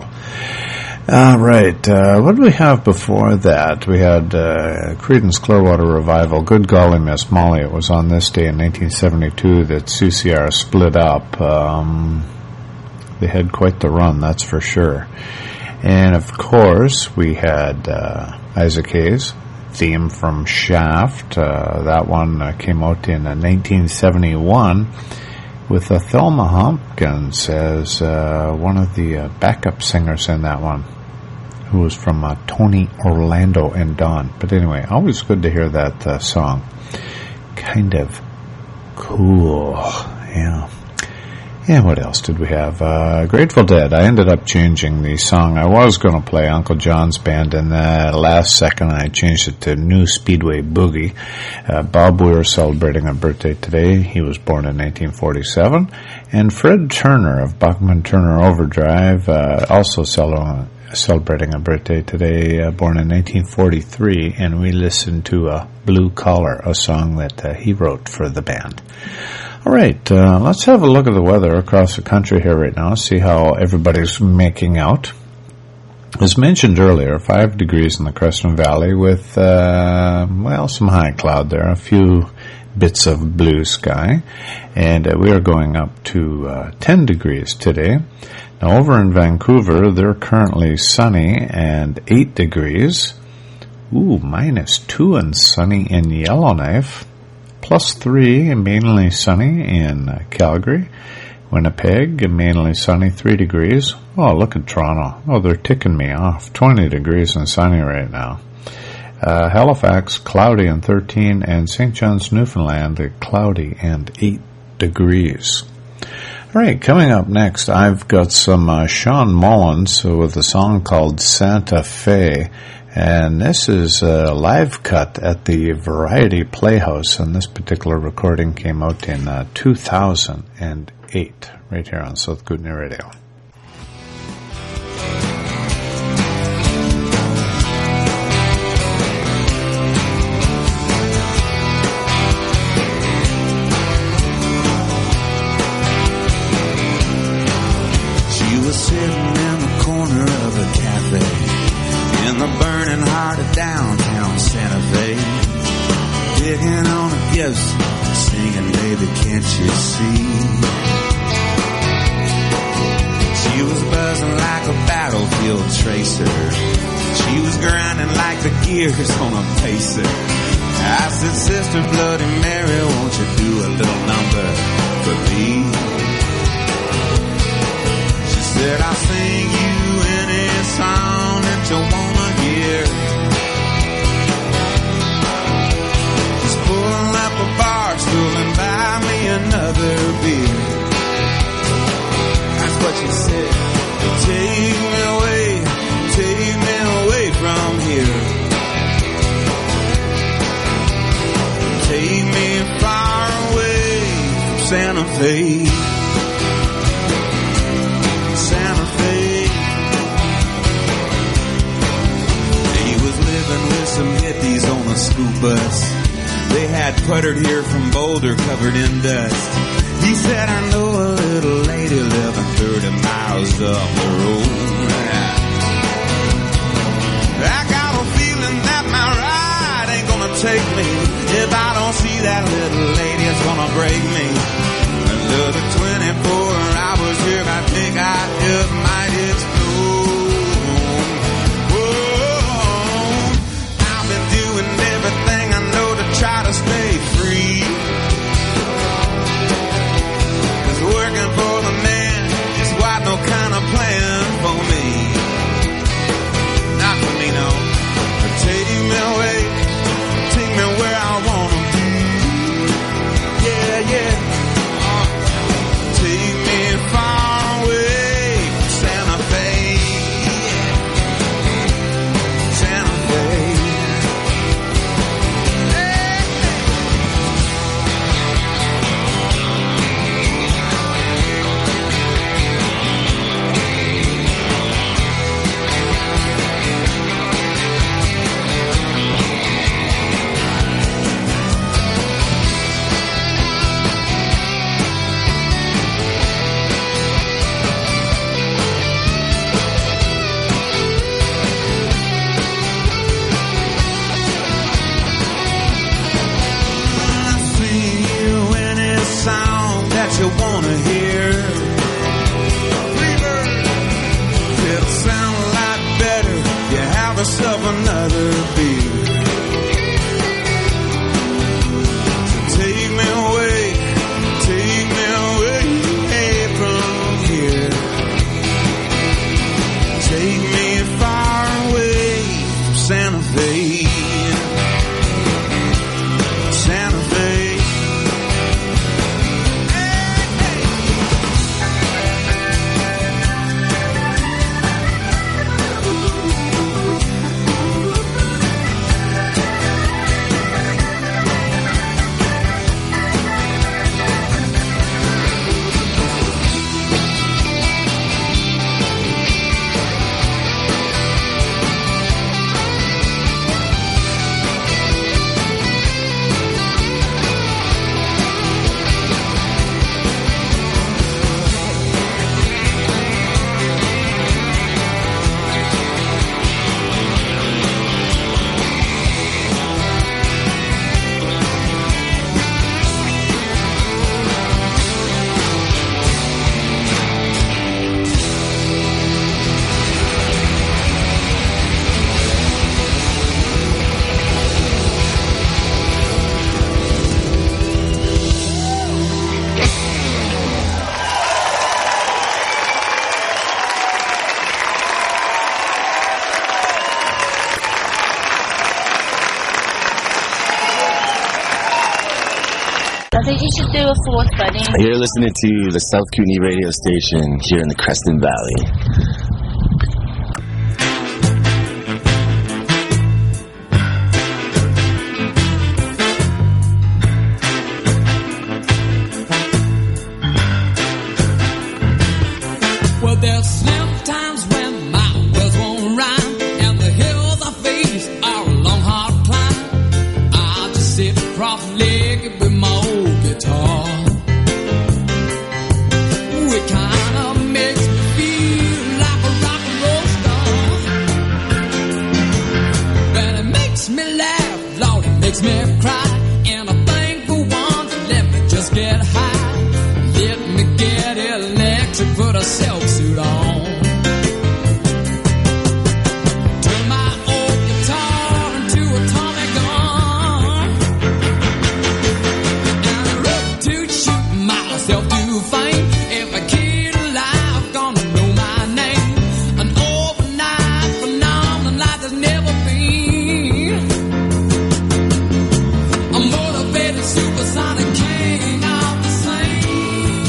All right, uh, what do we have before that? We had uh, Creedence Clearwater Revival, Good Golly Miss Molly. It was on this day in nineteen seventy-two that C C R split up. Um, they had quite the run, that's for sure. And, of course, we had uh, Isaac Hayes, theme from Shaft. Uh, that one uh, came out in uh, nineteen seventy-one. With uh, Thelma Hopkins as uh, one of the uh, backup singers in that one, who was from uh, Tony Orlando and Dawn. But anyway, always good to hear that uh, song. Kind of cool, yeah. Yeah, what else did we have? Uh, Grateful Dead. I ended up changing the song. I was going to play Uncle John's Band, and the last second I changed it to New Speedway Boogie. Uh, Bob Weir celebrating a birthday today. He was born in nineteen forty-seven. And Fred Turner of Bachman Turner Overdrive, uh, also cel- celebrating a birthday today, uh, born in nineteen forty-three. And we listened to uh, Blue Collar, a song that uh, he wrote for the band. All right, uh, let's have a look at the weather across the country here right now, see how everybody's making out. As mentioned earlier, five degrees in the Creston Valley with, uh, well, some high cloud there, a few bits of blue sky, and uh, we are going up to uh, ten degrees today. Now, over in Vancouver, they're currently sunny and eight degrees. Ooh, minus two and sunny in Yellowknife. Plus three, mainly sunny in uh, Calgary. Winnipeg, mainly sunny, three degrees. Oh, look at Toronto. Oh, they're ticking me off. twenty degrees and sunny right now. Uh, Halifax, cloudy and thirteen. And Saint John's, Newfoundland, cloudy and eight degrees. All right, coming up next, I've got some uh, Sean Mullins with a song called Santa Fe. And this is a live cut at the Variety Playhouse, and this particular recording came out in uh, two thousand eight, right here on South Kootenai Radio. She was sitting in the corner of a cafe in the burning heart of downtown Santa Fe, digging on her gifts, singing, baby, can't you see? She was buzzing like a battlefield tracer. She was grinding like the gears on a pacer. I said, Sister Bloody Mary, won't you do a little number for me? She said, I'll sing you any song that you wanna hear. Just pull up a bar stool and buy me another beer. That's what she said. Take me away, take me away from here. Take me far away from Santa Fe. Santa Fe. With some hippies on a school bus. They had puttered here from Boulder covered in dust. He said, I know a little lady living thirty miles up the road. I got a feeling that my ride ain't gonna take me. If I don't see that little lady, it's gonna break me. Another twenty-four hours here, I think I just might explode. you wanna hear. It'll sound a lot better. You have yourself another beer. So take me away, take me away from here. Take me far away from Santa Fe. Santa Fe. I think you should do a fourth, buddy. You're listening to the South Kootenai radio station here in the Creston Valley. Well, there's slim times when my words won't rhyme, and the hills I face are a long, hard climb. I'll just sit cross-legged with my old guitar. It kind of makes me feel like a rock and roll star. But it makes me laugh, Lord, it makes me cry. And I think for once, let me just get high. Let me get electric, put a silk suit on. Turn my old guitar into a Tommy gun. And I wrote to shoot myself to fame. If a kid alive gonna know my name. An overnight phenomenon like there's never been. A motivated supersonic king of the same.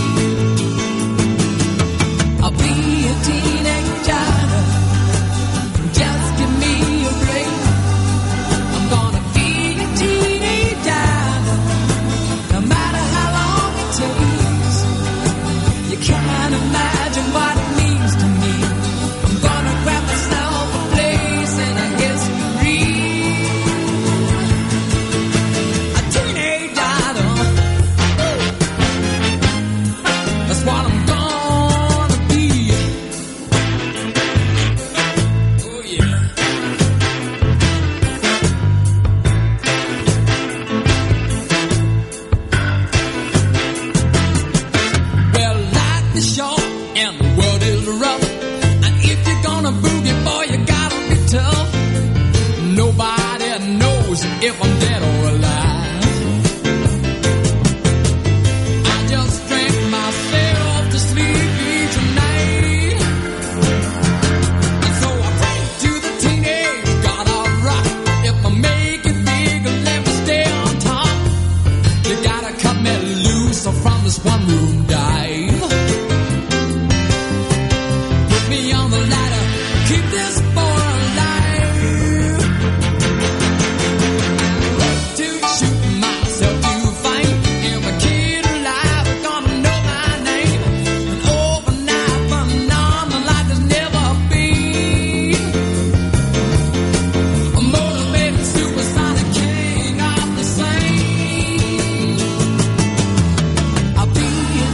I'll be a teenager. Just give me a break. I'm gonna be a teenager. No matter how long it takes. You can't imagine what it means to me. I'm gonna grab myself a place in a history. A teenage idol. That's what I'm gonna be. Oh yeah. Well, life is short and the world is rough. And if you're gonna boogie, boy, you gotta be tough. Nobody knows if I'm dead or alive. I just drank myself to sleep each night. And so I pray to the teenage god of rock. If I make it big, let me stay on top. You gotta cut me loose from this one room dive. Put me on the ladder, keep this boy alive. To shoot myself to fame. If a kid alive gonna know my name. An overnight phenomenon like there's never been. A motivated supersonic king of the same. I'll be a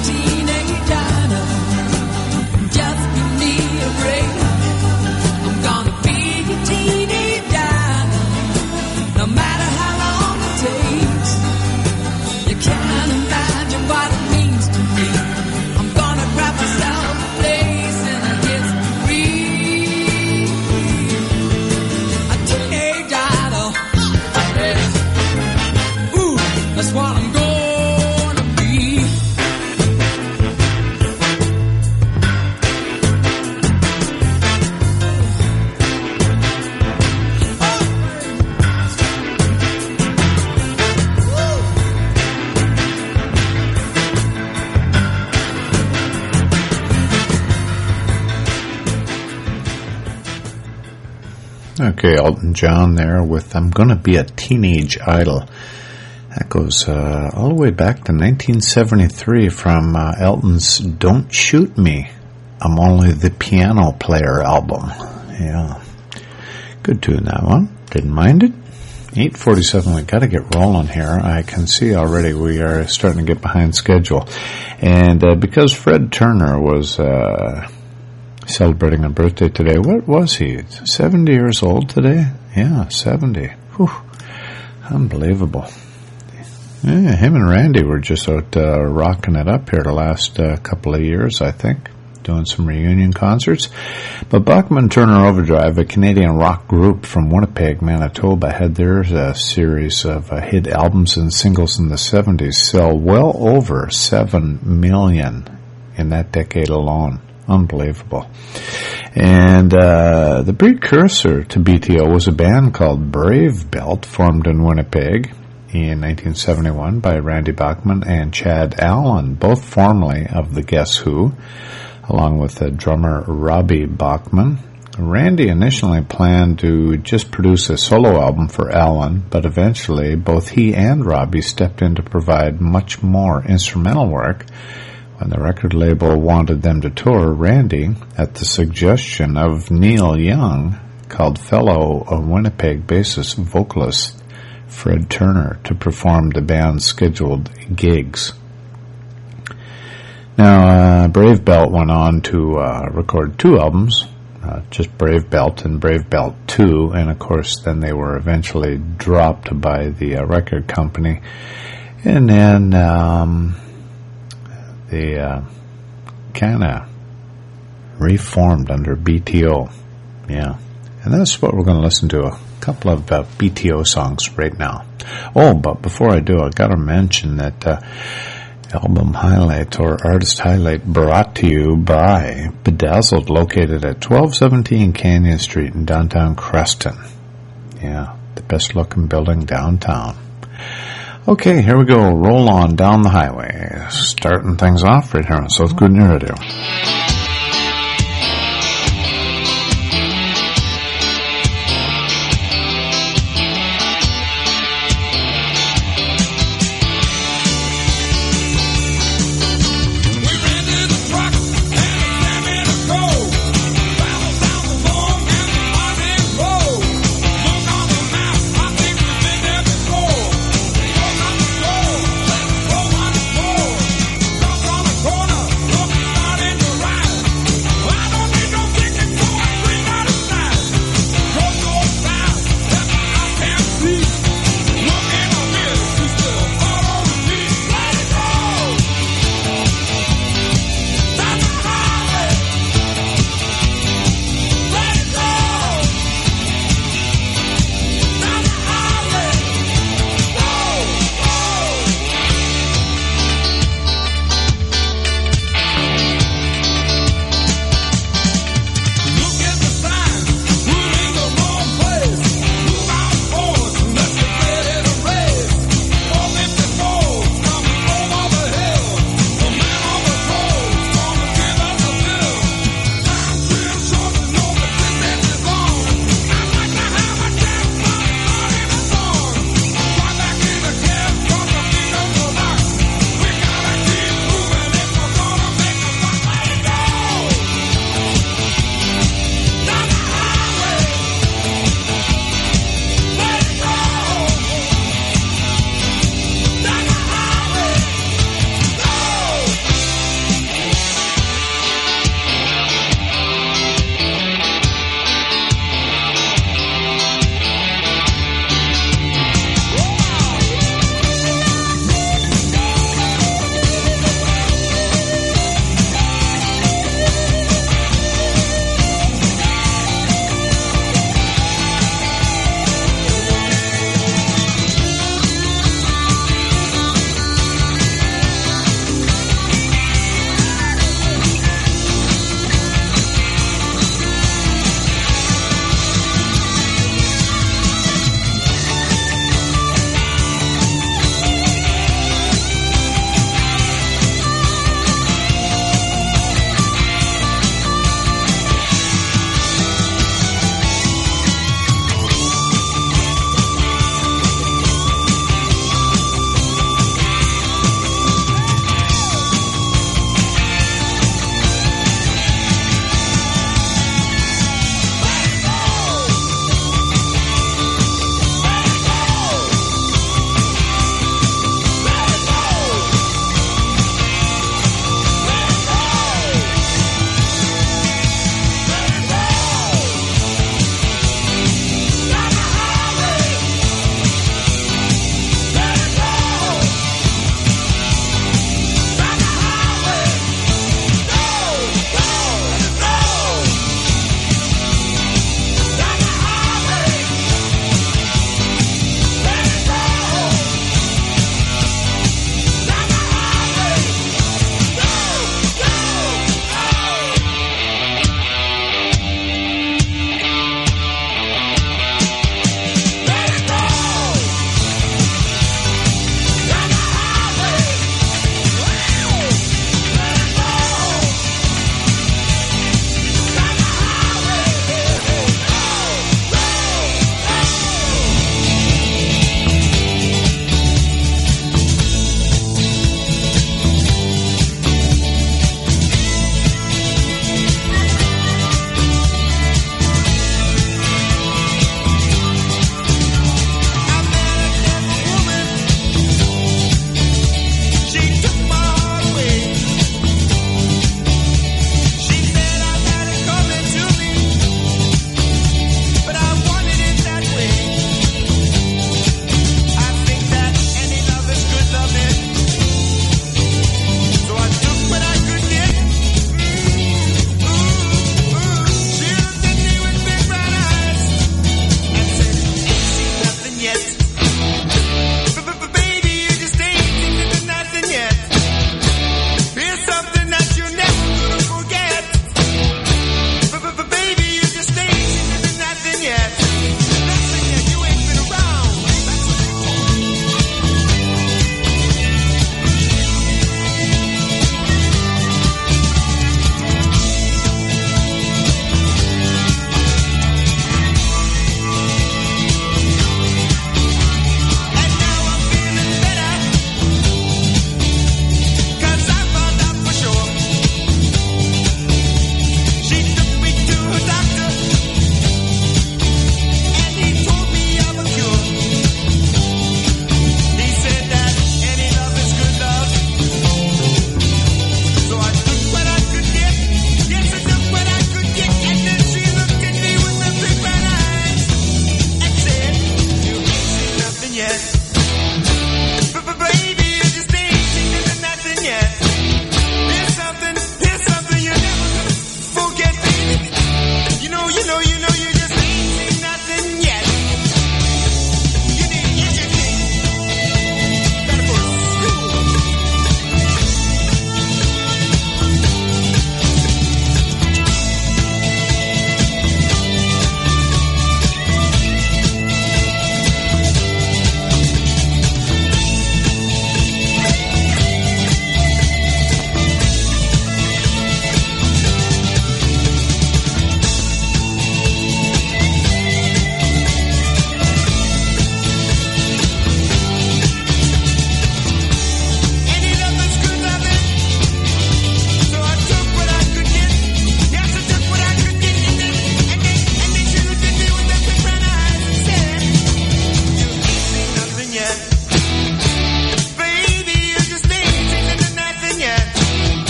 Okay, Elton John there with I'm Gonna Be a Teenage Idol. That goes uh, all the way back to nineteen seventy-three from uh, Elton's Don't Shoot Me, I'm Only the Piano Player album. Yeah, good tune, that one. Didn't mind it. eight forty-seven, we've got to get rolling here. I can see already we are starting to get behind schedule. And uh, because Fred Turner was uh, celebrating a birthday today, what was he? seventy years old today? Yeah, seventy. Whew. Unbelievable. Yeah, him and Randy were just out uh, rocking it up here the last uh, couple of years, I think, doing some reunion concerts. But Bachman Turner Overdrive, a Canadian rock group from Winnipeg, Manitoba, had their uh, series of uh, hit albums and singles in the seventies sell well over seven million in that decade alone. Unbelievable. And uh, the precursor to B T O was a band called Brave Belt, formed in Winnipeg in nineteen seventy-one by Randy Bachman and Chad Allen, both formerly of the Guess Who, along with the drummer Robbie Bachman. Randy initially planned to just produce a solo album for Allen, but eventually both he and Robbie stepped in to provide much more instrumental work. When the record label wanted them to tour, Randy, at the suggestion of Neil Young, called fellow Winnipeg bassist vocalist Fred Turner to perform the band's scheduled gigs. Now, uh, Brave Belt went on to uh, record two albums, uh, just Brave Belt and Brave Belt two, and of course then they were eventually dropped by the uh, record company. And then um, they uh, kind of reformed under B T O. Yeah, and that's what we're going to listen to, a couple of uh, B T O songs right now. Oh, but before I do, I got to mention that uh, album highlight or artist highlight brought to you by Bedazzled, located at twelve seventeen Canyon Street in downtown Creston. Yeah, the best looking building downtown. Okay, here we go. Roll on down the highway. Starting things off right here on South Kootenai Radio. Corner, look, starting to ride.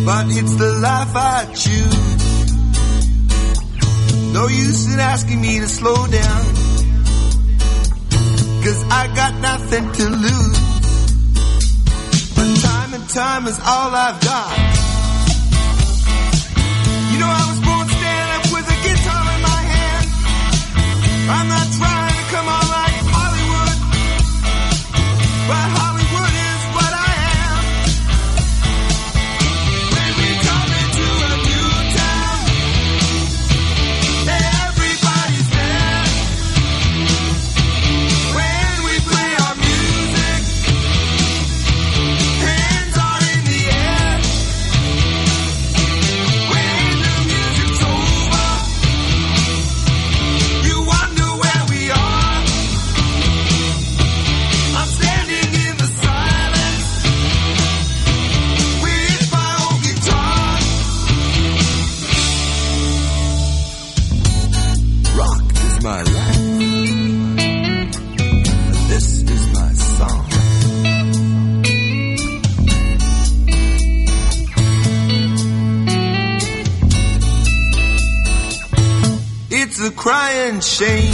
but it's the life I choose. No use in asking me to slow down, 'cause I got nothing to lose. But time and time is all I've got. You know I was born stand up with a guitar in my hand. I'm not trying to come on like Hollywood, but Hollywood is what I am. When we come into a new town, everybody's there. When we play our music, hands are in the air. When the music's over, you wonder where we are. I'm standing in the silence with my old guitar. Rock is my life, and this is my song. It's a crying shame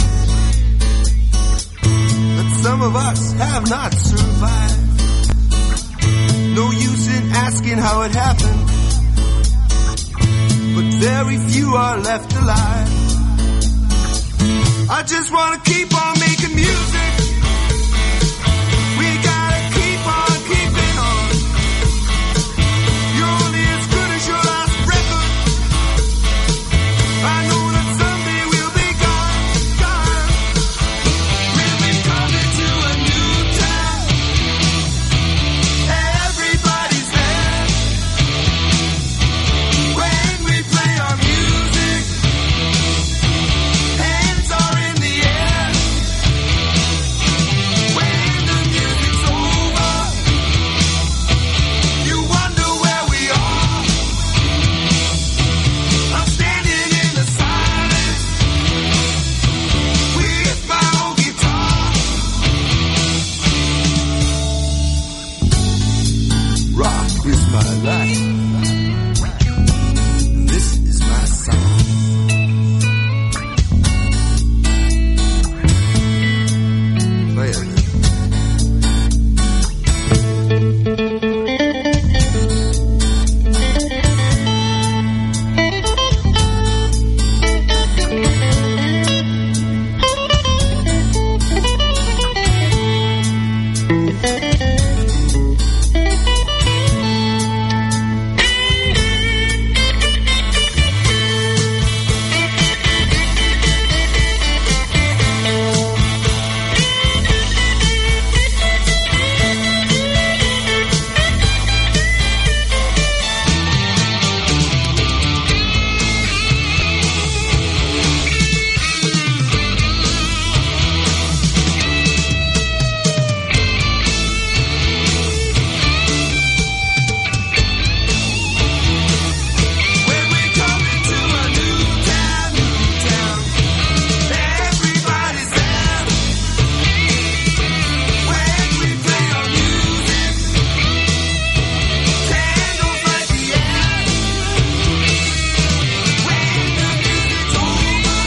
that some of us have not survived. No use in asking how it happened, but very few are left alive. I just want to keep on making music. We gotta keep on keeping on. You're only as good as your last record. I know that someday we'll be gone, gone. When we come into a new town, everybody's there. When we play our music, hands are in the air. When the music's over, you wonder where we are. I'm standing in the silence with my old guitar. Rock is my life, and this is my song. Play it. When we come into a new town, new town, everybody's there. When we play our music, candles light the air. When the music's over,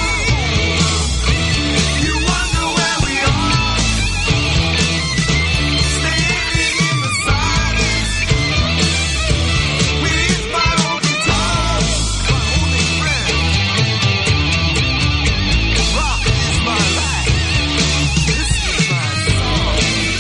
you wonder where we are. Standing in the silence with my old guitar, my only friend. Rock is my life. This is my song.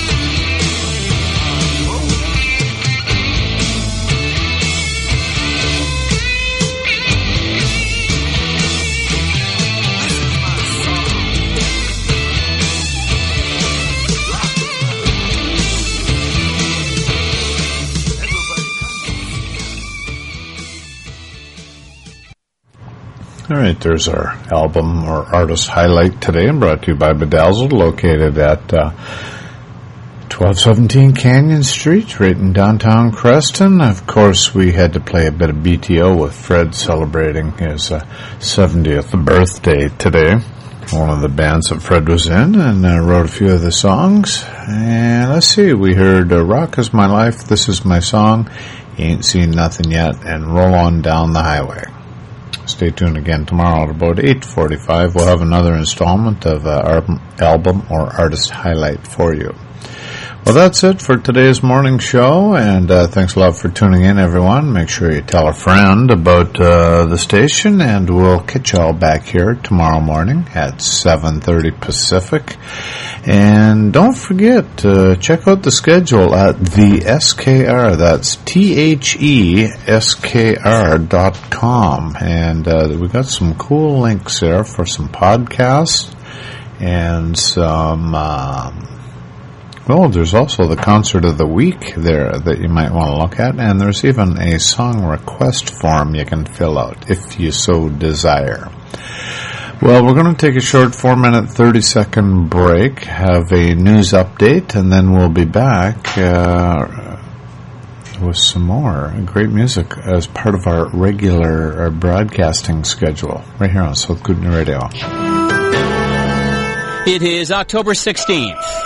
All right, there's our album or artist highlight today, and brought to you by Bedazzled, located at uh, twelve seventeen Canyon Street, right in downtown Creston. Of course, we had to play a bit of B T O with Fred celebrating his uh, seventieth birthday today. One of the bands that Fred was in, and uh, wrote a few of the songs. And let's see, we heard uh, Rock is My Life, This Is My Song, you ain't seen nothing yet, and roll on down the highway. Stay tuned again tomorrow at about eight forty-five. We'll have another installment of uh, our album or artist highlight for you. Well, that's it for today's morning show, and uh, thanks a lot for tuning in, everyone. Make sure you tell a friend about uh, the station, and we'll catch y'all back here tomorrow morning at seven thirty Pacific. And don't forget to check out the schedule at the S K R. That's T H E S K R dot com. And uh, we got some cool links there for some podcasts and some... Um, Well, there's also the concert of the week there that you might want to look at, and there's even a song request form you can fill out if you so desire. Well, we're going to take a short four minute, thirty second break, have a news update, and then we'll be back uh, with some more great music as part of our regular uh, broadcasting schedule right here on South Kootenai Radio. It is October sixteenth.